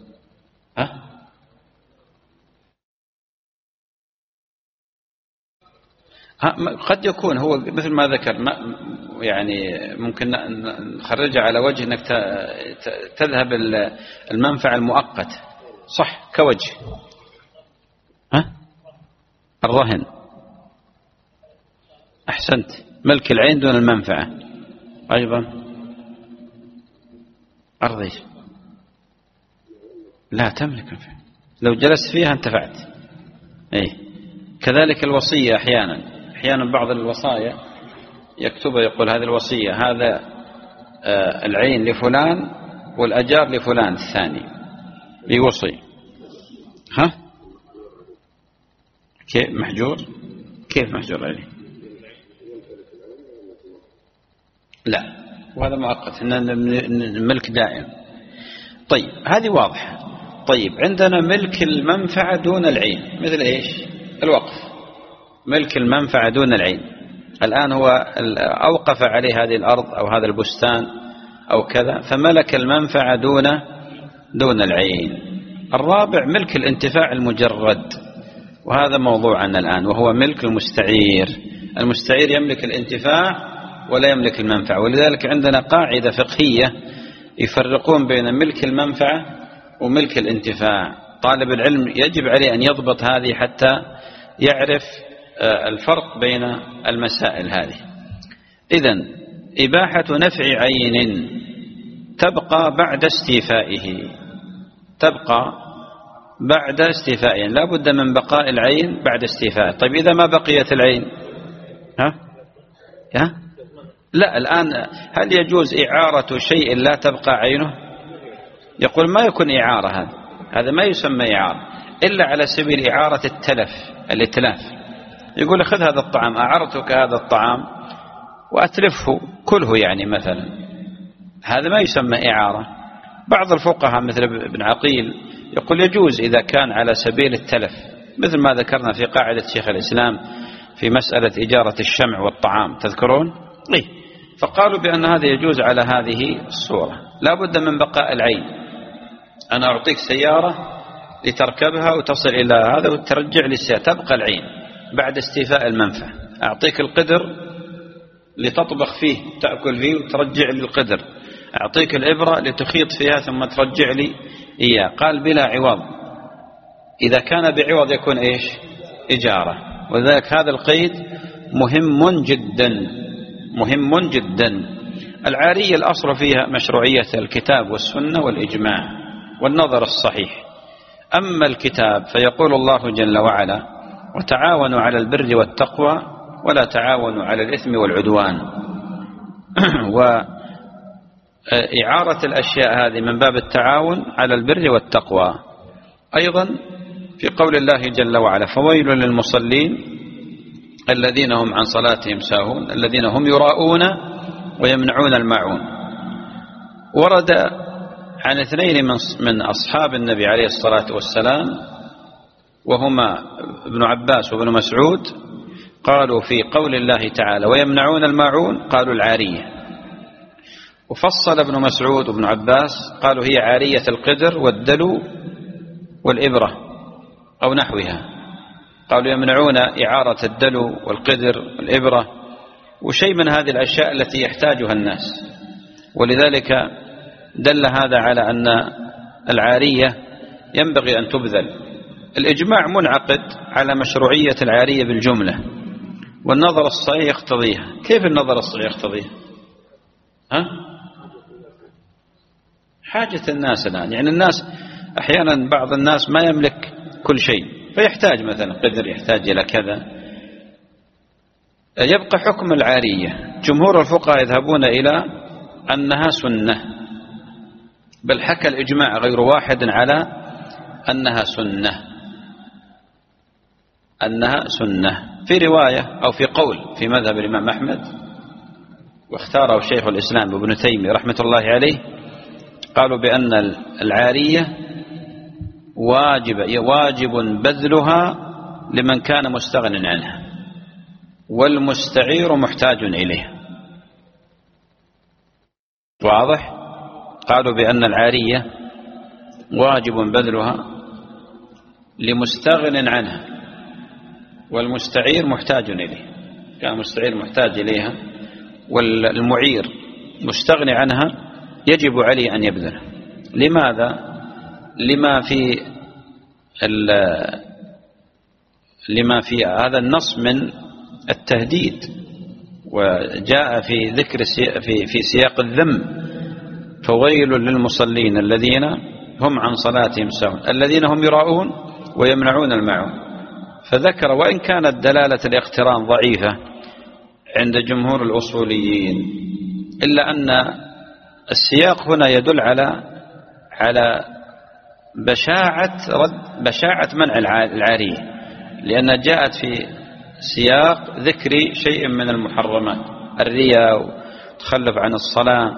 قد يكون هو مثل ما ذكر، يعني ممكن نخرجها على وجه أنك تذهب المنفعة المؤقت، صح، كوجه الرهن. أحسنت. ملك العين دون المنفعة. أيضا أرضي لا تملك منفعة، لو جلست فيها انتفعت. كذلك الوصية أحيانا بعض الوصايا يكتبها يقول هذه الوصية، هذا العين لفلان والأجار لفلان الثاني، بيوصي. كيف محجور؟ كيف محجور عليه؟ لا، وهذا مؤقت، إن الملك دائم. طيب هذه واضحة. طيب عندنا ملك المنفعة دون العين، مثل إيش؟ الوقف، ملك المنفعة دون العين. الآن هو أوقف عليه هذه الأرض أو هذا البستان أو كذا، فملك المنفعة دون العين. الرابع ملك الانتفاع المجرد، وهذا موضوعنا الآن، وهو ملك المستعير. المستعير يملك الانتفاع ولا يملك المنفعة. ولذلك عندنا قاعدة فقهية يفرقون بين ملك المنفعة وملك الانتفاع. طالب العلم يجب عليه أن يضبط هذه حتى يعرف الفرق بين المسائل هذه. إذن إباحة نفع عين تبقى بعد استيفائه، لا بد من بقاء العين بعد استيفائه. طيب إذا ما بقيت العين لا، الآن هل يجوز إعارة شيء لا تبقى عينه؟ يقول ما يكون إعارة، هذا ما يسمى إعارة إلا على سبيل إعارة الإتلاف. يقول خذ هذا الطعام، أعرتك هذا الطعام وأتلفه، كله يعني مثلا، هذا ما يسمى إعارة. بعض الفقهاء مثل ابن عقيل يقول يجوز إذا كان على سبيل التلف، مثل ما ذكرنا في قاعدة شيخ الإسلام في مسألة إجارة الشمع والطعام، تذكرون؟ فقالوا بأن هذا يجوز على هذه الصورة. لا بد من بقاء العين. أنا أعطيك سيارة لتركبها وتصل إلى هذا وترجع لي السيارة، تبقى العين بعد استيفاء المنفعة. أعطيك القدر لتطبخ فيه تأكل فيه وترجع لي القدر، أعطيك الإبرة لتخيط فيها ثم ترجع لي إياه. قال بلا عوض. إذا كان بعوض يكون إيش؟ إجارة. وذلك هذا القيد مهم جدا، مهم جدا. العارية الأصل فيها مشروعية الكتاب والسنة والإجماع والنظر الصحيح. أما الكتاب فيقول الله جل وعلا: وتعاونوا على البر والتقوى ولا تعاونوا على الإثم والعدوان. وإعارة الأشياء هذه من باب التعاون على البر والتقوى. أيضا في قول الله جل وعلا: فويل للمصلين الذين هم عن صلاتهم ساهون الذين هم يراءون ويمنعون الماعون. ورد عن اثنين من أصحاب النبي عليه الصلاة والسلام وهما ابن عباس وابن مسعود، قالوا في قول الله تعالى: ويمنعون الماعون، قالوا العارية. وفصل ابن مسعود وابن عباس قالوا هي عارية القدر والدلو والإبرة أو نحوها. قالوا يمنعون إعارة الدلو والقدر والإبرة وشيء من هذه الأشياء التي يحتاجها الناس. ولذلك دل هذا على أن العارية ينبغي أن تبذل. الإجماع منعقد على مشروعية العارية بالجملة، والنظر الصحيح يقتضيها. كيف النظر الصحيح يقتضيها؟ حاجة الناس الآن، يعني الناس أحيانا بعض الناس ما يملك كل شيء فيحتاج مثلا قدر، يحتاج إلى كذا. يبقى حكم العارية. جمهور الفقهاء يذهبون إلى أنها سنة، بل حكى الإجماع غير واحد على أنها سنة، أنها سنة. في رواية أو في قول في مذهب الإمام أحمد واختاره شيخ الإسلام ابن تيمية رحمة الله عليه، قالوا بأن العارية واجب بذلها لمن كان مستغن عنها، والمستعير محتاج إليها. واضح؟ قالوا بأن العارية واجب بذلها لمستغن عنها، والمستعير محتاج إليه. كان المستعير محتاج إليها والمعير مستغني عنها، يجب عليه أن يبذلها. لماذا؟ لما في هذا النص من التهديد، وجاء في ذكر في سياق الذم: فويل للمصلين الذين هم عن صلاتهم ساهون الذين هم يراءون ويمنعون الماعون. فذكر، وإن كانت دلالة الاقتران ضعيفة عند جمهور الأصوليين، إلا أن السياق هنا يدل على بشاعة منع العارية، لأن جاءت في سياق ذكر شيء من المحرمات، الرياء وتخلف عن الصلاة.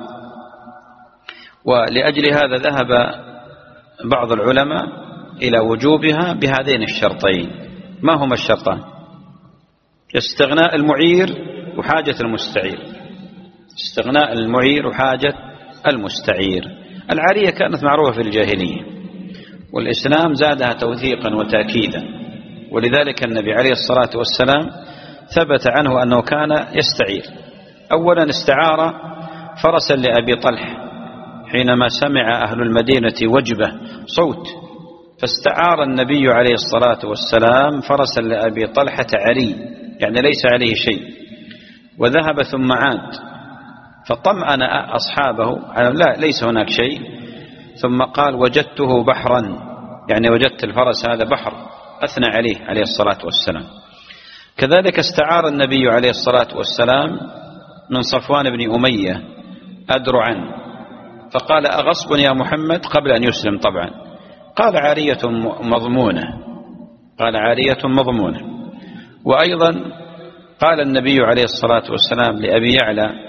ولأجل هذا ذهب بعض العلماء إلى وجوبها بهذين الشرطين. ما هما الشرطان؟ استغناء المعير وحاجة المستعير. استغناء المعير وحاجة المستعير. العارية كانت معروفة في الجاهلية، والإسلام زادها توثيقا وتأكيدا. ولذلك النبي عليه الصلاة والسلام ثبت عنه أنه كان يستعير. أولا استعار فرسا لأبي طلحة حينما سمع أهل المدينة وجبة صوت، فاستعار النبي عليه الصلاة والسلام فرسا لأبي طلحة عري، يعني ليس عليه شيء، وذهب ثم عاد فطمأن أصحابه لا ليس هناك شيء، ثم قال: وجدته بحرا، يعني وجدت الفرس هذا بحر، أثنى عليه الصلاة والسلام. كذلك استعار النبي عليه الصلاة والسلام من صفوان بن أمية أدرعا، فقال: أغصب يا محمد، قبل أن يسلم طبعا. قال: عارية مضمونة. قال: عارية مضمونة. وأيضا قال النبي عليه الصلاة والسلام لأبي يعلى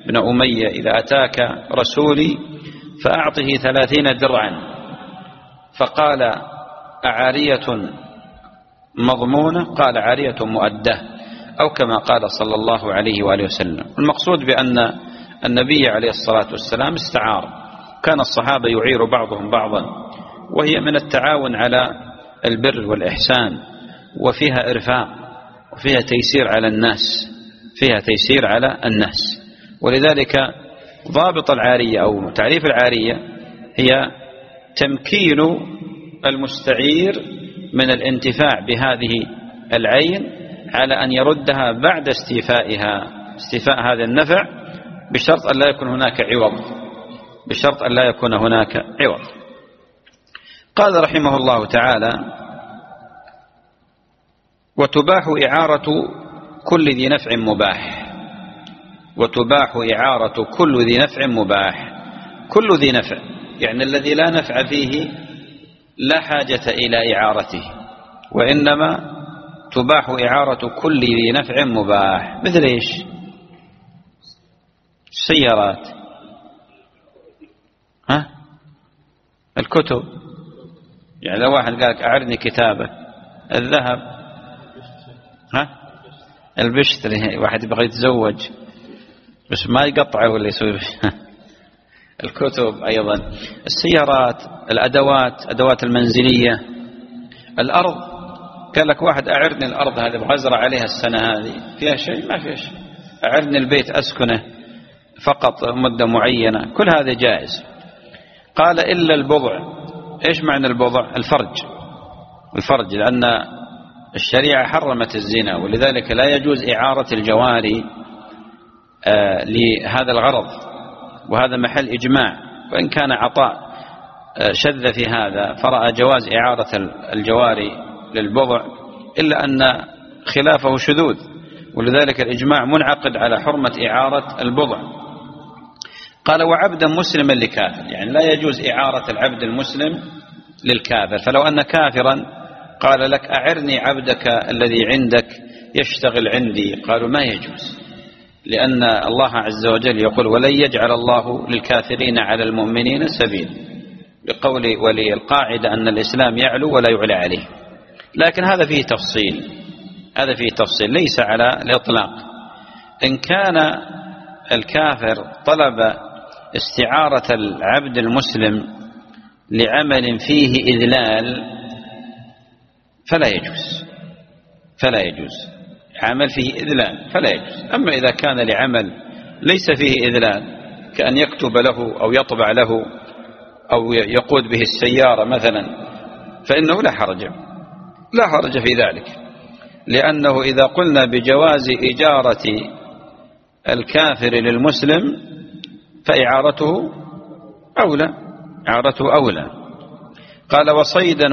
بن أمية: إذا أتاك رسولي فأعطه 30 درعا. فقال: أعارية مضمونة؟ قال: عارية مؤدة، أو كما قال صلى الله عليه وآله وسلم. المقصود بأن النبي عليه الصلاة والسلام استعار، كان الصحابة يعير بعضهم بعضا، وهي من التعاون على البر والإحسان، وفيها إرفاق، وفيها تيسير على الناس، فيها تيسير على الناس. ولذلك ضابط العارية أو تعريف العارية هي تمكين المستعير من الانتفاع بهذه العين على أن يردها بعد استيفاء هذا النفع، بشرط أن لا يكون هناك عوض، بشرط أن لا يكون هناك عوض. قال رحمه الله تعالى: وتباح إعارة كل ذي نفع مباح. وتباح إعارة كل ذي نفع مباح. كل ذي نفع يعني الذي لا نفع فيه لا حاجة إلى إعارته، وإنما تباح إعارة كل ذي نفع مباح. مثل إيش؟ السيارات، الكتب. يعني لو واحد قالك أعرني كتابة. الذهب، البشتري، واحد يبغى يتزوج بس ما يقطعه ولا يسوي الكتب أيضا، السيارات، الأدوات، أدوات المنزلية، الأرض. قال لك واحد: أعرني الأرض هذه أبغى أزرع عليها السنة هذه، فيها شيء؟ ما فيها شيء. أعرني البيت أسكنه فقط مدة معينة، كل هذا جائز. قال: إلا البضع. إيش معنى البضع؟ الفرج، لأن الشريعة حرمت الزنا، ولذلك لا يجوز إعارة الجواري لهذا الغرض، وهذا محل إجماع. وإن كان عطاء شذ في هذا فرأى جواز إعارة الجواري للبضع، إلا أن خلافه شذوذ، ولذلك الإجماع منعقد على حرمة إعارة البضع. قال: وعبدا مسلما لكافر، يعني لا يجوز إعارة العبد المسلم للكافر. فلو أن كافرا قال لك: أعرني عبدك الذي عندك يشتغل عندي، قالوا ما يجوز، لأن الله عز وجل يقول: ولن يجعل الله للكافرين على المؤمنين سبيل، بقول ولي القاعدة أن الإسلام يعلو ولا يعلى عليه. لكن هذا فيه تفصيل، ليس على الإطلاق. إن كان الكافر طلب استعارة العبد المسلم لعمل فيه إذلال فلا يجوز، عمل فيه إذلال فلا يجوز. أما إذا كان لعمل ليس فيه إذلال، كأن يكتب له أو يطبع له أو يقود به السيارة مثلا، فإنه لا حرج في ذلك، لأنه إذا قلنا بجواز إجارة الكافر للمسلم فإعارته أولى. قال: وصيدا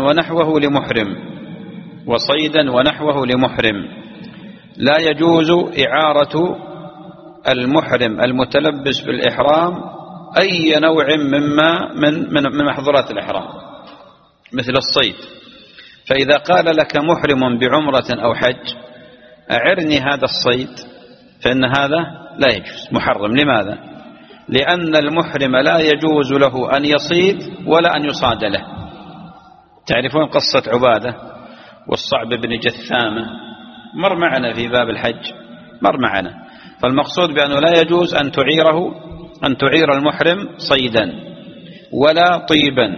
ونحوه لمحرم. لا يجوز إعارة المحرم المتلبس بالإحرام أي نوع من محظورات الإحرام، مثل الصيد. فإذا قال لك محرم بعمرة أو حج: أعرني هذا الصيد، فإن هذا لا يجوز، محرم. لماذا؟ لأن المحرم لا يجوز له أن يصيد ولا أن يصاد له. تعرفون قصة عبادة والصعب بن جثامة؟ مر معنا في باب الحج، فالمقصود بأنه لا يجوز أن تعير المحرم صيدا ولا طيبا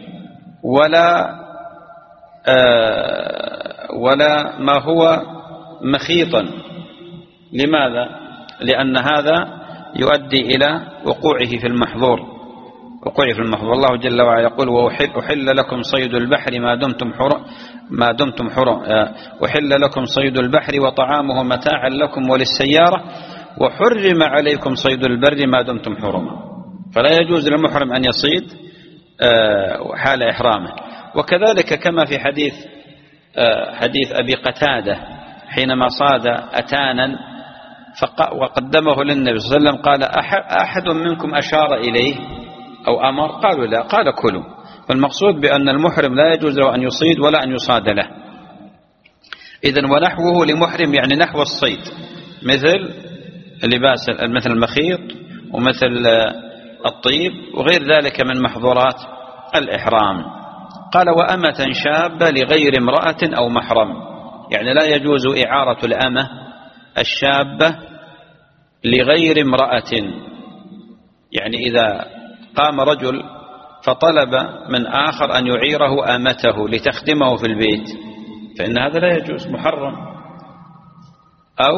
ولا ما هو مخيطا. لماذا؟ لأن هذا يؤدي إلى وقوعه في المحظور. الله جل وعلا يقول: وأحل لكم صيد البحر ما دمتم حرم أحل لكم صيد البحر وطعامه متاعا لكم وللسيارة وحرم عليكم صيد البر ما دمتم حرما. فلا يجوز للمحرم أن يصيد حال إحرامه. وكذلك كما في حديث أبي قتادة حينما صاد أتانا وقدمه للنبي صلى الله عليه وسلم، قال: أحد منكم أشار إليه أو أمر؟ قالوا لا. قال: كلوا. فالمقصود بأن المحرم لا يجوز له أن يصيد ولا أن يصاد له. إذن ونحوه لمحرم يعني نحو الصيد، مثل المخيط ومثل الطيب وغير ذلك من محظورات الإحرام. قال وأمة شابة لغير امرأة أو محرم، يعني لا يجوز إعارة الأمة الشابة لغير امرأة. يعني إذا قام رجل فطلب من آخر أن يعيره أمته لتخدمه في البيت فإن هذا لا يجوز، محرم. أو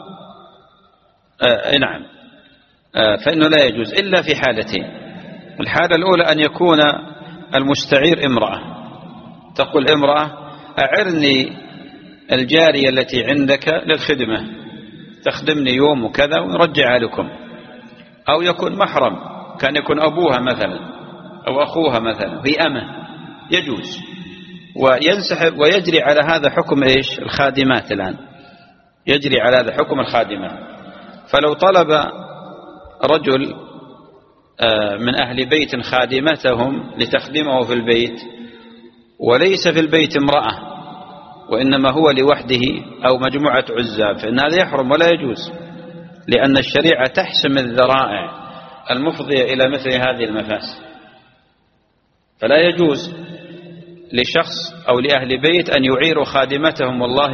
نعم، فإنه لا يجوز إلا في حالتين. الحالة الأولى أن يكون المستعير امرأة، تقول امرأة أعرني الجارية التي عندك للخدمة تخدمني يوم وكذا ونرجعها لكم. أو يكون محرم، كان يكون أبوها مثلا أو أخوها مثلا، هي أمة، يجوز. وينسحب ويجري على هذا حكم إيش؟ الخادمات. الآن يجري على هذا حكم الخادمات. فلو طلب رجل من أهل بيت خادمتهم لتخدمه في البيت وليس في البيت امرأة وإنما هو لوحده أو مجموعة عزاب، فإن هذا يحرم ولا يجوز، لأن الشريعة تحسم الذرائع المفضية إلى مثل هذه المفاسد. فلا يجوز لشخص أو لأهل بيت أن يعيروا خادمتهم والله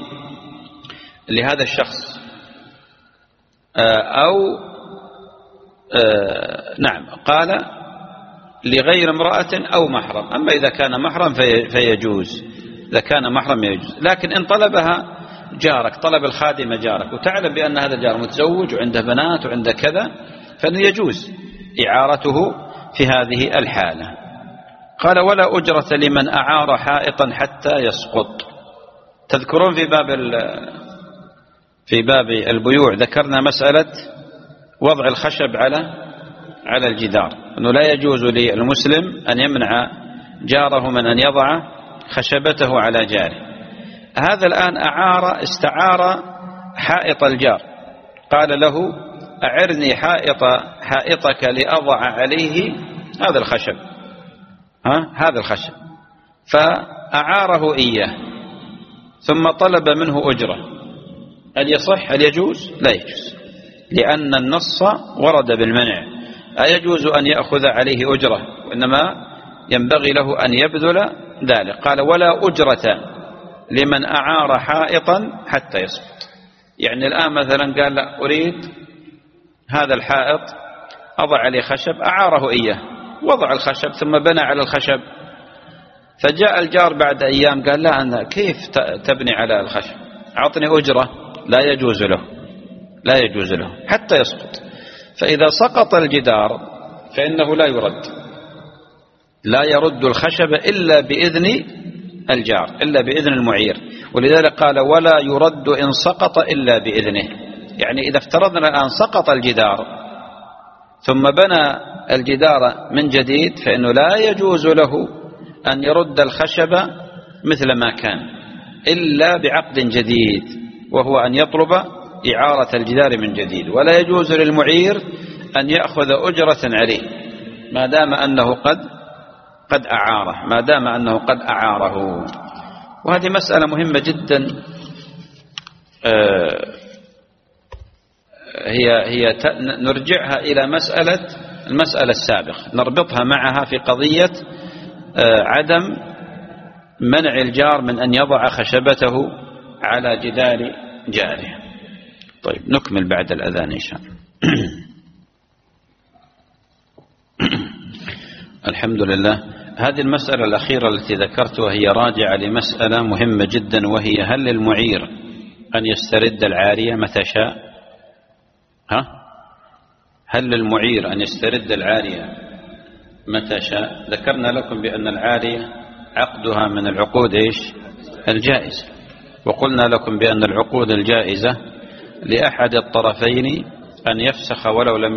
لهذا الشخص. أو نعم، قال لغير امرأة أو محرم. أما إذا كان محرم فيجوز، إذا كان محرم يجوز. لكن إن طلبها جارك، طلب الخادمة جارك وتعلم بأن هذا الجار متزوج وعنده بنات وعنده كذا، فإنه يجوز إعارته في هذه الحالة. قال ولا أجرة لمن أعار حائطا حتى يسقط. تذكرون في باب البيوع ذكرنا مسألة وضع الخشب على الجدار، أنه لا يجوز للمسلم أن يمنع جاره من أن يضع خشبته على جاره. هذا الآن استعار حائط الجار، قال له أعرني حائطك لأضع عليه هذا الخشب، هذا الخشب، فأعاره إياه ثم طلب منه أجرة. هل يصح؟ هل يجوز؟ لا يجوز، لأن النص ورد بالمنع. أيجوز أن يأخذ عليه أجرة؟ وإنما ينبغي له أن يبذل ذلك. قال ولا أجرة لمن أعار حائطا حتى يسقط. يعني الآن مثلا قال لا أريد هذا الحائط أضع عليه خشب، أعاره إياه، وضع الخشب ثم بنى على الخشب، فجاء الجار بعد أيام قال لا أنا كيف تبني على الخشب، أعطني أجرة. لا يجوز له، لا يجوز له حتى يسقط. فإذا سقط الجدار فإنه لا يرد الخشب إلا بإذن الجار، إلا بإذن المعير. ولذلك قال ولا يرد إن سقط إلا بإذنه. يعني إذا افترضنا الآن سقط الجدار ثم بنى الجدار من جديد فإنه لا يجوز له أن يرد الخشب مثل ما كان إلا بعقد جديد، وهو أن يطلب إعارة الجدار من جديد. ولا يجوز للمعير أن يأخذ أجرة عليه ما دام أنه قد أعاره. وهذه مسألة مهمة جدا، هي نرجعها إلى المسألة السابقة، نربطها معها في قضية عدم منع الجار من أن يضع خشبته على جدار جاره. طيب نكمل بعد الأذان إن شاء الله. الحمد لله. هذه المسألة الأخيرة التي ذكرتها هي راجعة لمسألة مهمة جدا، وهي هل للمعير أن يسترد العارية متى شاء؟ هل للمعير أن يسترد العارية متى شاء؟ ذكرنا لكم بأن العارية عقدها من العقود الجائزة، وقلنا لكم بأن العقود الجائزة لأحد الطرفين أن يفسخ ولو لم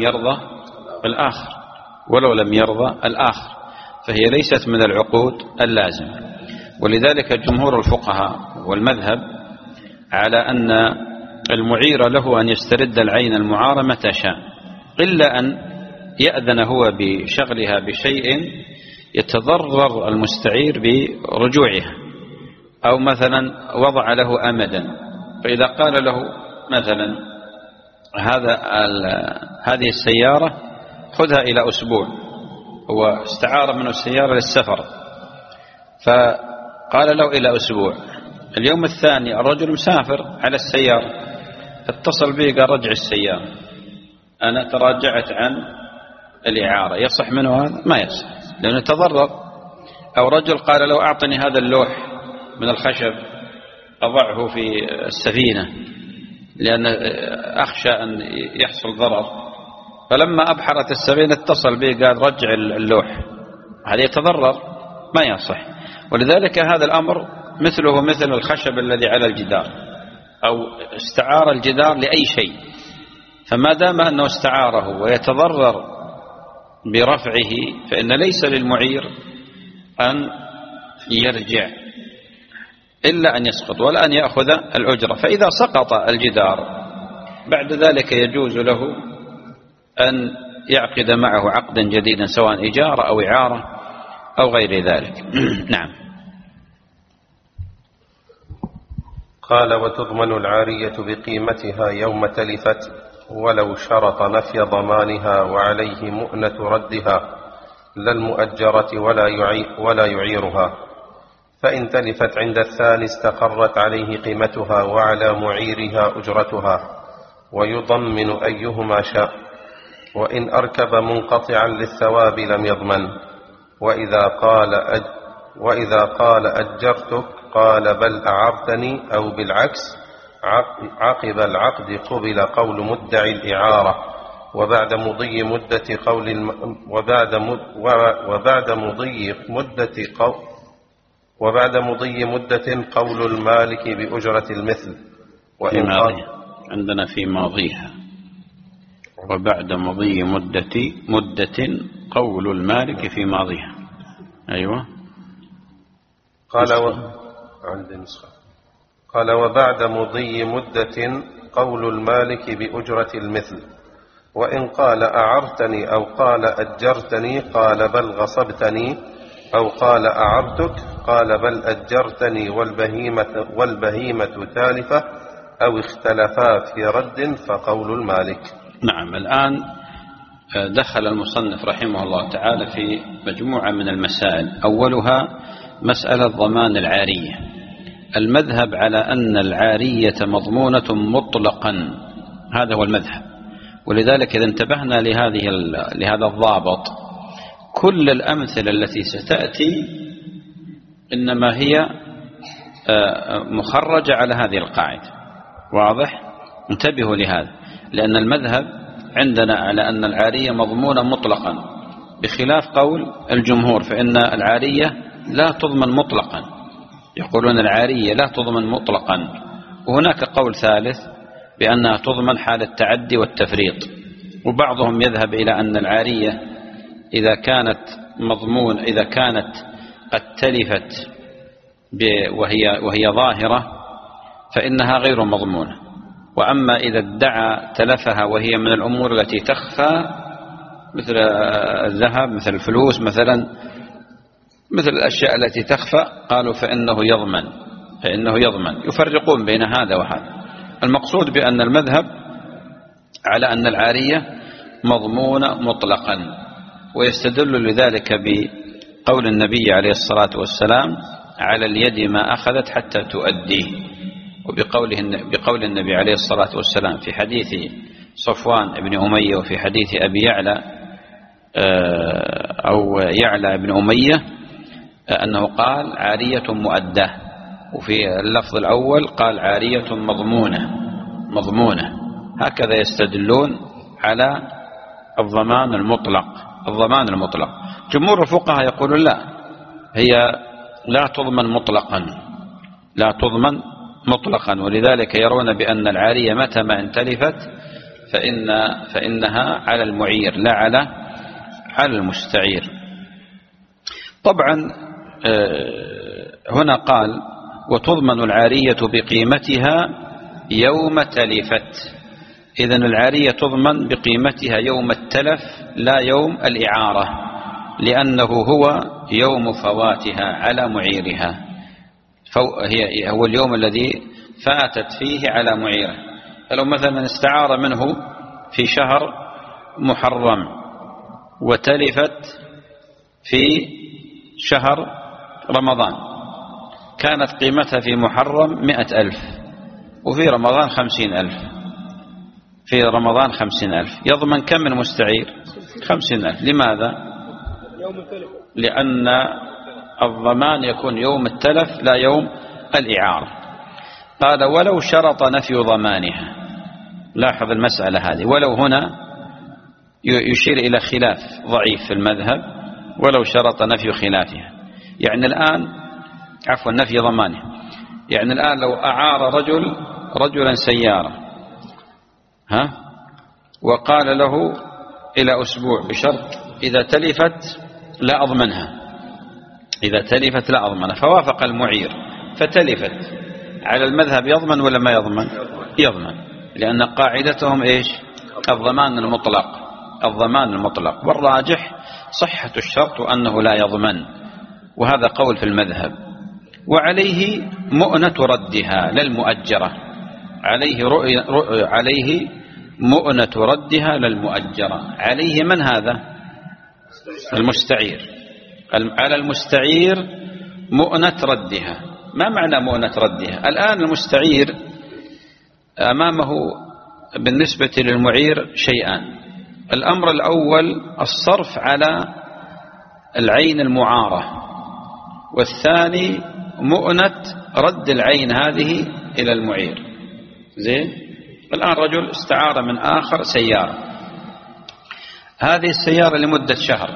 يرضى الآخر، فهي ليست من العقود اللازمة. ولذلك جمهور الفقهاء والمذهب على أن المعير له أن يسترد العين المعارة متى شاء، إلا أن يأذن هو بشغلها بشيء يتضرر المستعير برجوعها، أو مثلا وضع له أمدا. فإذا قال له مثلا هذه السيارة خذها إلى أسبوع، هو استعار منه السيارة للسفر، فقال له إلى أسبوع. اليوم الثاني الرجل مسافر على السيارة، اتصل به قال رجع السيارة، أنا تراجعت عن الإعارة، يصح منه هذا؟ ما يصح لأنه تضرر. أو رجل قال له أعطني هذا اللوح من الخشب أضعه في السفينة لأن أخشى أن يحصل ضرر، فلما أبحرت السفينة اتصل به قال رجع اللوح، هذا يتضرر ما يصح. ولذلك هذا الأمر مثله مثل الخشب الذي على الجدار أو استعار الجدار لأي شيء، فما دام أنه استعاره ويتضرر برفعه فإن ليس للمعير أن يرجع إلا أن يسقط ولا أن يأخذ الأجرة. فإذا سقط الجدار بعد ذلك يجوز له أن يعقد معه عقدا جديدا سواء إجارة أو إعارة أو غير ذلك. نعم. قال: وتضمن العارية بقيمتها يوم تلفت ولو شرط نفي ضمانها وعليه مؤنة ردها لا المؤجرة ولا يعيرها، فإن تلفت عند الثاني استقرت عليه قيمتها وعلى معيرها أجرتها ويضمن أيهما شاء، وإن أركب منقطعا للثواب لم يضمن. وإذا قال أجرتك قال بل أعرتني أو بالعكس عقب العقد قبل قول مدعي الإعارة وبعد مضي مدة قول المالك بأجرة المثل. وإن عندنا في ماضيها وبعد مضي مدة قول المالك في ماضيها. أيوة. قال وبعد مضي مدة قول المالك بأجرة المثل. وإن قال أعرتني أو قال أجرتني قال بل غصبتني أو قال أعرتك قال بل أجرتني والبهيمة تالفة أو اختلفا في رد فقول المالك. نعم. الآن دخل المصنف رحمه الله تعالى في مجموعة من المسائل، أولها مسألة ضمان العارية. المذهب على أن العارية مضمونة مطلقا، هذا هو المذهب. ولذلك إذا انتبهنا لهذا الضابط كل الأمثلة التي ستأتي إنما هي مخرجة على هذه القاعدة. واضح؟ انتبهوا لهذا، لأن المذهب عندنا على أن العارية مضمونة مطلقا بخلاف قول الجمهور، فإن العارية لا تضمن مطلقا، يقولون العارية لا تضمن مطلقا. وهناك قول ثالث بأنها تضمن حال التعدي والتفريط. وبعضهم يذهب إلى أن العارية إذا كانت قد تلفت وهي ظاهرة فإنها غير مضمونة، وأما إذا ادعى تلفها وهي من الأمور التي تخفى مثل الذهب مثل الفلوس مثلا، مثل الأشياء التي تخفى، قالوا فإنه يضمن. يفرقون بين هذا وهذا. المقصود بأن المذهب على أن العارية مضمونة مطلقا، ويستدل لذلك بقول النبي عليه الصلاة والسلام على اليد ما أخذت حتى تؤديه، وبقول النبي عليه الصلاة والسلام في حديث صفوان بن أمية وفي حديث أبي يعلى أو يعلى بن أمية أنه قال عارية مؤدة، وفي اللفظ الأول قال عارية مضمونة. هكذا يستدلون على الضمان المطلق. جمهور الفقهاء يقولون لا، هي لا تضمن مطلقا، ولذلك يرون بأن العارية متى ما انتلفت فإنها على المعير لا على المستعير. طبعا هنا قال وتضمن العارية بقيمتها يوم تلفت. إذن العارية تضمن بقيمتها يوم التلف لا يوم الإعارة، لأنه هو يوم فواتها على معيرها، هو اليوم الذي فاتت فيه على معيره. فلو مثلا استعار منه في شهر محرم وتلفت في شهر رمضان، كانت قيمتها في محرم 100,000 وفي رمضان 50,000، في رمضان 50,000، يضمن كم المستعير؟ 50,000. لماذا؟ لأن الضمان يكون يوم التلف لا يوم الإعارة. قال ولو شرط نفي ضمانها. لاحظ المسألة هذه، ولو هنا يشير إلى خلاف ضعيف في المذهب، ولو شرط نفي خلافها، يعني الآن عفوا نفي ضمانها، يعني الآن لو أعار رجلا سيارة وقال له إلى أسبوع بشرط إذا تلفت لا أضمنها، إذا تلفت لا أضمنها، فوافق المعير فتلفت، على المذهب يضمن ولا ما يضمن؟ يضمن، لأن قاعدتهم إيش؟ الضمان المطلق، الضمان المطلق، والراجح صحة الشرط وأنه لا يضمن، وهذا قول في المذهب. وعليه مؤنة ردها للمؤجرة، عليه مؤنة ردها للمؤجرة. عليه من هذا؟ المستعير. على المستعير مؤنة ردها. ما معنى مؤنة ردها؟ الآن المستعير أمامه بالنسبة للمعير شيئان: الأمر الأول الصرف على العين المعارة، والثاني مؤنة رد العين هذه إلى المعير. زين؟ الآن رجل استعار من آخر سيارة، هذه السيارة لمدة شهر،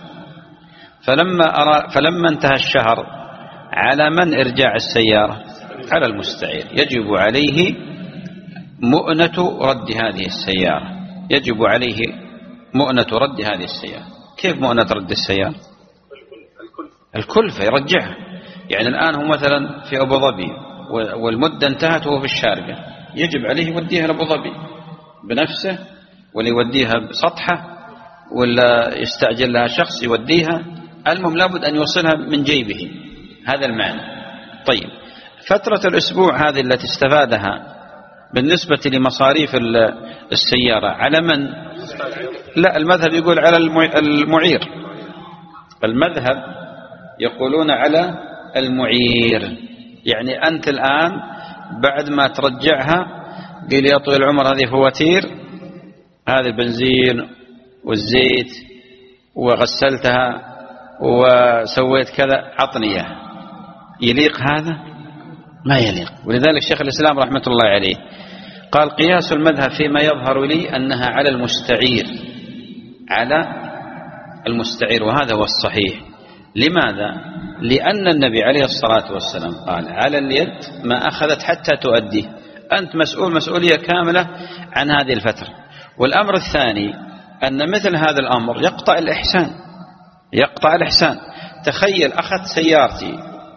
فلما انتهى الشهر على من إرجاع السيارة؟ على المستعير، يجب عليه مؤنة رد هذه السيارة، يجب عليه مؤنة رد هذه السيارة. كيف مؤنة رد السيارة؟ الكلفة يرجعها. يعني الآن هو مثلا في أبو ظبي والمدة انتهت وهو في الشارقة، يجب عليه يوديها لأبو ظبي بنفسه، ولا يوديها بسطحة، ولا يستأجر لها شخص يوديها، المهم لابد أن يوصلها من جيبه، هذا المعنى. طيب، فترة الأسبوع هذه التي استفادها بالنسبة لمصاريف السيارة على من؟ لا، المذهب يقول على المعير، المذهب يقولون على المعير. يعني أنت الآن بعد ما ترجعها قيل يا طويل العمر هذه فواتير، هذا البنزين والزيت وغسلتها وسويت كذا، عطني إياه. يليق هذا؟ ما يليق. ولذلك شيخ الإسلام رحمة الله عليه قال قياس المذهب فيما يظهر لي أنها على المستعير، على المستعير، وهذا هو الصحيح. لماذا؟ لأن النبي عليه الصلاة والسلام قال على اليد ما أخذت حتى تؤديه، أنت مسؤول مسؤولية كاملة عن هذه الفترة. والأمر الثاني أن مثل هذا الأمر يقطع الإحسان، يقطع الإحسان. تخيل أخذت سيارتي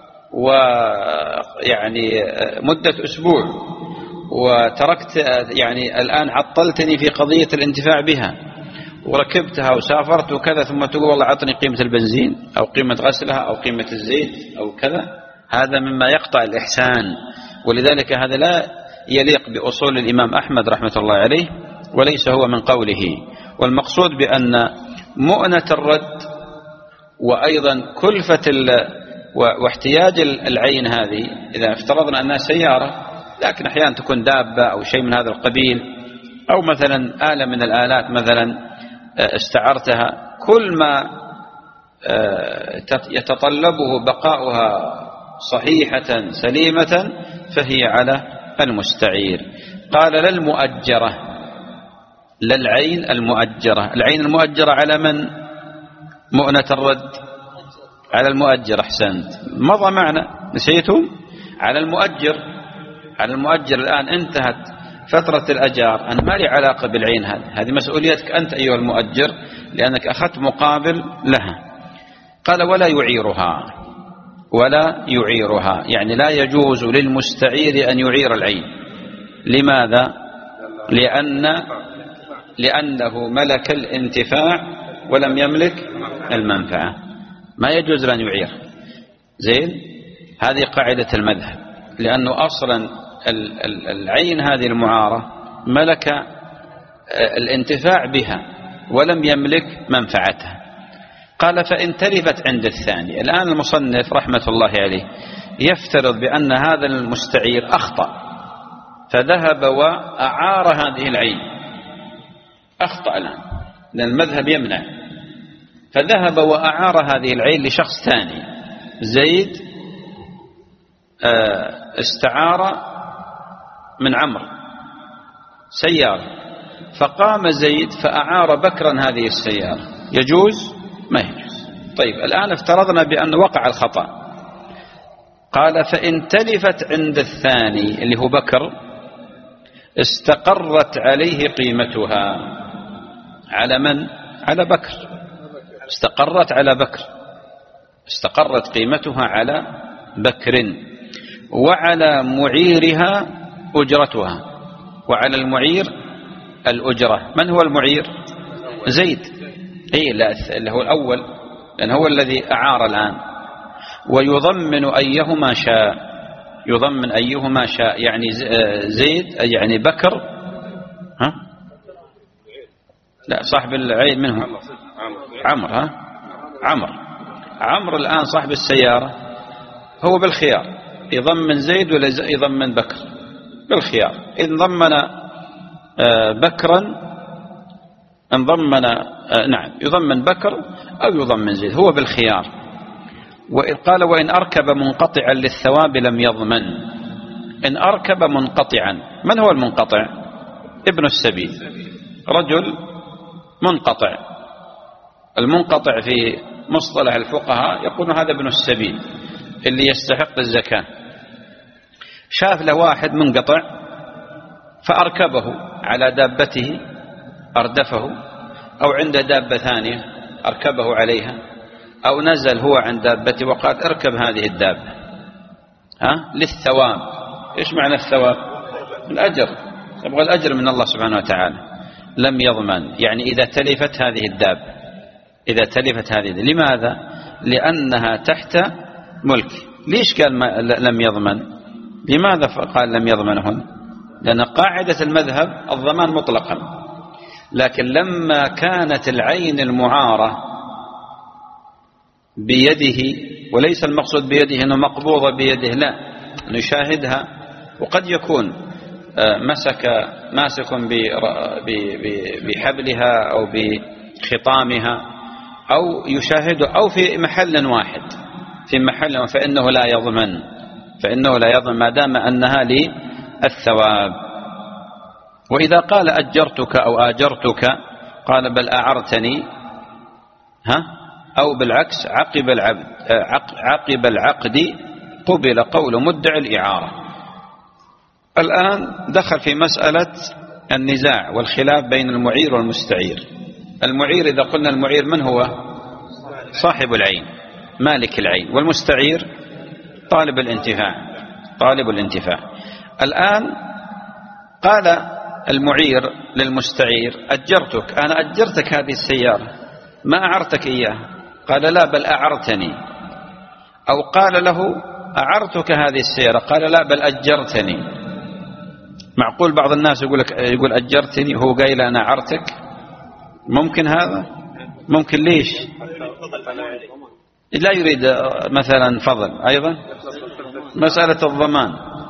ويعني مدة أسبوع وتركت، يعني الآن عطلتني في قضية الانتفاع بها، وركبتها وسافرت وكذا، ثم تقول والله عطني قيمة البنزين أو قيمة غسلها أو قيمة الزيت أو كذا، هذا مما يقطع الإحسان. ولذلك هذا لا يليق بأصول الإمام أحمد رحمة الله عليه، وليس هو من قوله. والمقصود بأن مؤنة الرد وأيضا كلفة واحتياج العين هذه، إذا افترضنا أنها سيارة لكن أحيانا تكون دابة أو شيء من هذا القبيل، أو مثلا آلة من الآلات مثلا استعرتها، كل ما يتطلبه بقاؤها صحيحة سليمة فهي على المستعير. قال للمؤجرة، للعين المؤجرة. العين المؤجرة على من؟ مؤنة الرد على المؤجر. أحسنت، مضى معنا، نسيتم؟ على المؤجر، على المؤجر. الآن انتهت فترة الأجار، أنا ما لي علاقة بالعين هذه مسؤوليتك أنت أيها المؤجر، لأنك أخذت مقابل لها. قال ولا يعيرها، ولا يعيرها، يعني لا يجوز للمستعير أن يعير العين. لماذا؟ لأنه ملك الانتفاع ولم يملك المنفعة، ما يجوز أن يعير. زين، هذه قاعدة المذهب، لأنه أصلا العين هذه المعارة ملك الانتفاع بها ولم يملك منفعتها. قال فإن تلفت عند الثاني. الآن المصنف رحمة الله عليه يفترض بأن هذا المستعير أخطأ فذهب وأعار هذه العين، أخطأ الآن لأن المذهب يمنع، فذهب وأعار هذه العين لشخص ثاني. زيد استعار من عمرو سيارة، فقام زيد فأعار بكرا هذه السيارة، يجوز؟ ما يجوز. طيب الآن افترضنا بأن وقع الخطأ. قال فإن تلفت عند الثاني اللي هو بكر استقرت عليه قيمتها. على من؟ على بكر. استقرت على بكر، استقرت قيمتها على بكر، وعلى معيرها أجرتها، وعلى المعير الأجرة. من هو المعير؟ زيد. لا اللي هو الأول، لأن هو الذي أعار الآن. ويضمن أيهما شاء، يضمن أيهما شاء، يعني زيد يعني بكر. ها؟ لا صاحب العين منه عمرو. ها؟ عمرو الآن صاحب السيارة هو بالخيار يضمن زيد ولا يضمن بكر؟ بالخيار. إن ضمن بكرا إن ضمن نعم يضمن بكر أو يضمن زيد، هو بالخيار. قال وإن أركب منقطعا للثواب لم يضمن. إن أركب منقطعا، من هو المنقطع؟ ابن السبيل، رجل منقطع. المنقطع في مصطلح الفقهاء يقول هذا ابن السبيل اللي يستحق الزكاة. شاف له واحد منقطع فأركبه على دابته أردفه، أو عند دابة ثانية أركبه عليها، أو نزل هو عند دابته وقال اركب هذه الدابة للثواب. إيش معنى الثواب؟ الأجر، يبغى الأجر من الله سبحانه وتعالى. لم يضمن يعني إذا تلفت هذه الدابة، إذا تلفت هذه. لماذا؟ لأنها تحت ملك. ليش قال لم يضمن؟ لماذا قال لم يضمنهن؟ لأن قاعدة المذهب الضمان مطلقا، لكن لما كانت العين المعارة بيده، وليس المقصود بيده أنه مقبوضة بيده، لا، نشاهدها. وقد يكون ماسك بحبلها أو بخطامها، أو يشاهد، أو في محل واحد، في محل، فإنه لا يضمن ما دام أنها للثواب. وإذا قال أجرتك أو آجرتك قال بل أعرتني، أو بالعكس عقب العقد قبل قول مدعي الإعارة. الآن دخل في مسألة النزاع والخلاف بين المعير والمستعير. المعير إذا قلنا المعير من هو؟ صاحب العين، مالك العين، والمستعير طالب الانتفاع. الآن قال المعير للمستعير أجرتك، أنا أجرتك هذه السيارة ما أعرتك إياها. قال لا بل أعرتني. أو قال له أعرتك هذه السيارة، قال لا بل أجرتني. معقول بعض الناس يقول أجرتني وهو قايل أنا أعرتك؟ ممكن هذا؟ ممكن. ليش؟ لا يريد مثلا فضل. أيضا مسألة الضمان،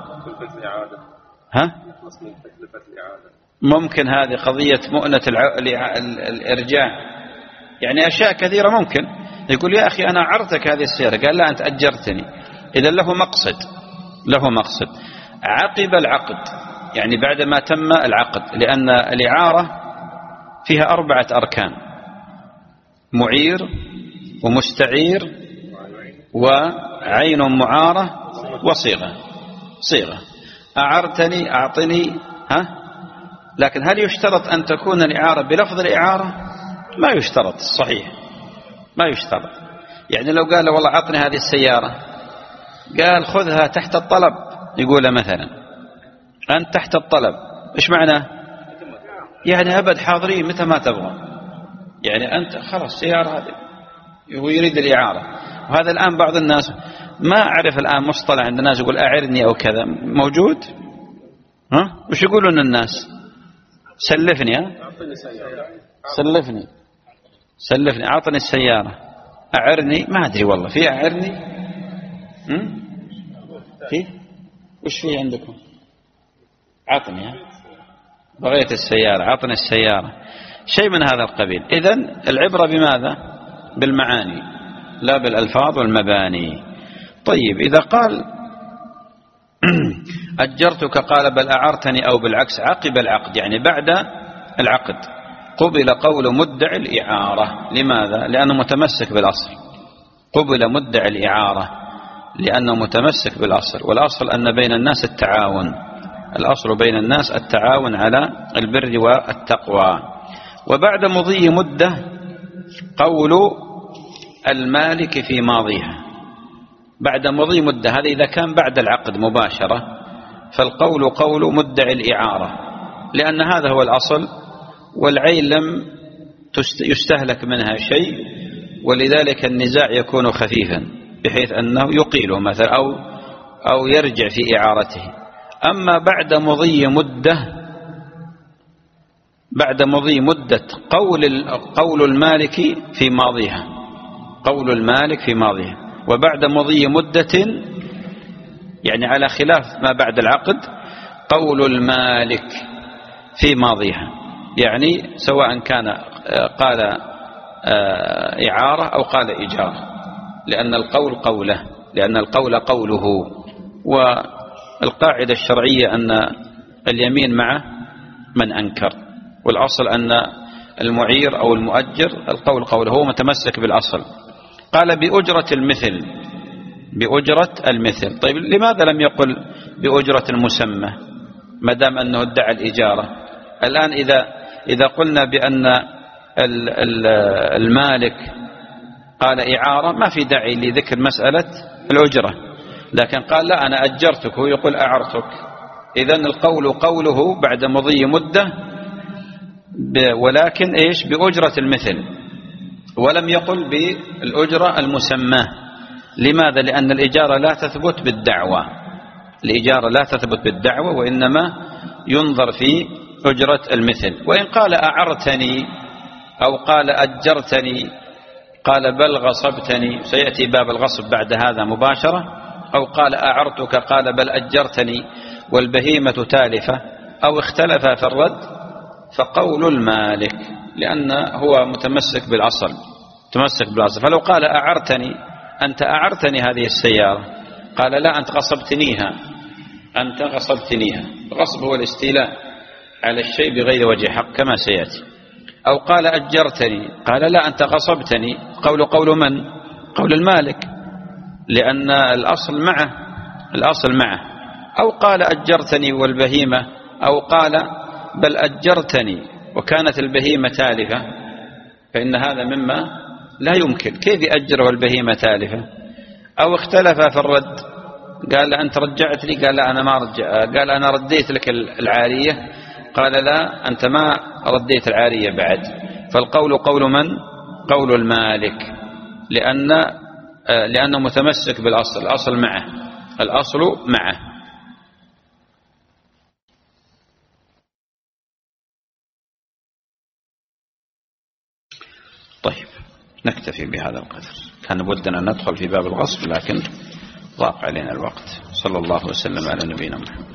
ممكن هذه قضية مؤنة الإرجاع، يعني أشياء كثيرة ممكن. يقول يا أخي أنا أعرتك هذه السيارة، قال لا أنت أجرتني. إذا له مقصد عقب العقد، يعني بعدما تم العقد، لأن الإعارة فيها 4 أركان: معير ومستعير وعين معارة وصيغة. أعرتني، أعطني، لكن هل يشترط أن تكون الإعارة بلفظ الإعارة؟ ما يشترط، صحيح ما يشترط. يعني لو قال والله أعطني هذه السيارة، قال خذها تحت الطلب، يقول مثلا أنت تحت الطلب، إيش معناه؟ يعني أبد حاضرين متى ما تبغى، يعني أنت خلاص السيارة هذه، هو يريد الإعارة. وهذا الآن بعض الناس ما أعرف الآن مصطلح عند الناس يقول أعرني أو كذا، موجود؟ وش يقولون الناس؟ سلفني سلفني أعطني السيارة. أعرني ما أدري والله، في أعرني في وش في عندكم؟ عطني بغيت السيارة، عطني السيارة، شيء من هذا القبيل. إذن العبرة بماذا؟ بالمعاني لا بالألفاظ والمباني. طيب إذا قال أجرتك قال بل أعرتني، أو بالعكس عقب العقد يعني بعد العقد، قبل قول مدعي الإعارة. لماذا؟ لأنه متمسك بالأصل. قبل مدعي الإعارة لأنه متمسك بالأصل، والأصل أن بين الناس التعاون، الأصل بين الناس التعاون على البر والتقوى. وبعد مضي مدة قول المالك في ماضيها. بعد مضي مدة هذا إذا كان بعد العقد مباشرة، فالقول قول مدعي الإعارة، لأن هذا هو الأصل، والعين لم يستهلك منها شيء، ولذلك النزاع يكون خفيفا بحيث أنه يقيله مثلا أو يرجع في إعارته. أما بعد مضي مدة قول المالك في ماضيها، قول المالك في ماضيها، وبعد مضي مدة يعني على خلاف ما بعد العقد قول المالك في ماضيها، يعني سواء كان قال إعارة أو قال إيجار، لأن القول قوله، لأن القول قوله. والقاعدة الشرعية أن اليمين مع من أنكر، والأصل أن المعير أو المؤجر القول قوله، هو متمسك بالأصل. قال بأجرة المثل، بأجرة المثل. طيب لماذا لم يقل بأجرة المسمى ما دام أنه ادعى الإجارة؟ الآن إذا قلنا بأن المالك قال إعارة ما في داعي لذكر مسألة الأجرة، لكن قال لا أنا أجرتك، هو يقول أعرتك. إذن القول قوله بعد مضي مدة، ولكن إيش؟ بأجرة المثل، ولم يقل بالأجرة المسمى. لماذا؟ لأن الإجارة لا تثبت بالدعوة، الإجارة لا تثبت بالدعوة، وإنما ينظر في أجرة المثل. وإن قال أعرتني أو قال أجرتني، قال بل غصبتني، سيأتي باب الغصب بعد هذا مباشرة، أو قال أعرتك قال بل أجرتني والبهيمة تالفة، أو اختلف في الرد، فقول المالك، لأن هو متمسك بالأصل، متمسك بالأصل. فلو قال أعرتني، أنت أعرتني هذه السيارة، قال لا أنت غصبتنيها، أنت غصبتنيها. الغصب هو الاستيلاء على الشيء بغير وجه حق كما سيأتي. أو قال أجرتني، قال لا أنت غصبتني، قول من؟ قول المالك، لأن الأصل معه، الأصل معه. أو قال أجرتني والبهيمة، أو قال بل أجرتني وكانت البهيمة تالفة، فإن هذا مما لا يمكن، كيف يأجر والبهيمة تالفة؟ أو اختلف في الرد، قال أنت رجعت لي، قال لا أنا ما رجع، قال أنا رديت لك العارية، قال لا أنت ما رديت العارية بعد. فالقول قول من؟ قول المالك، لأنه متمسك بالأصل، الأصل معه، الأصل معه. طيب نكتفي بهذا القدر، كان بدنا ندخل في باب الغصب لكن ضاق علينا الوقت. صلى الله وسلم على نبينا محمد.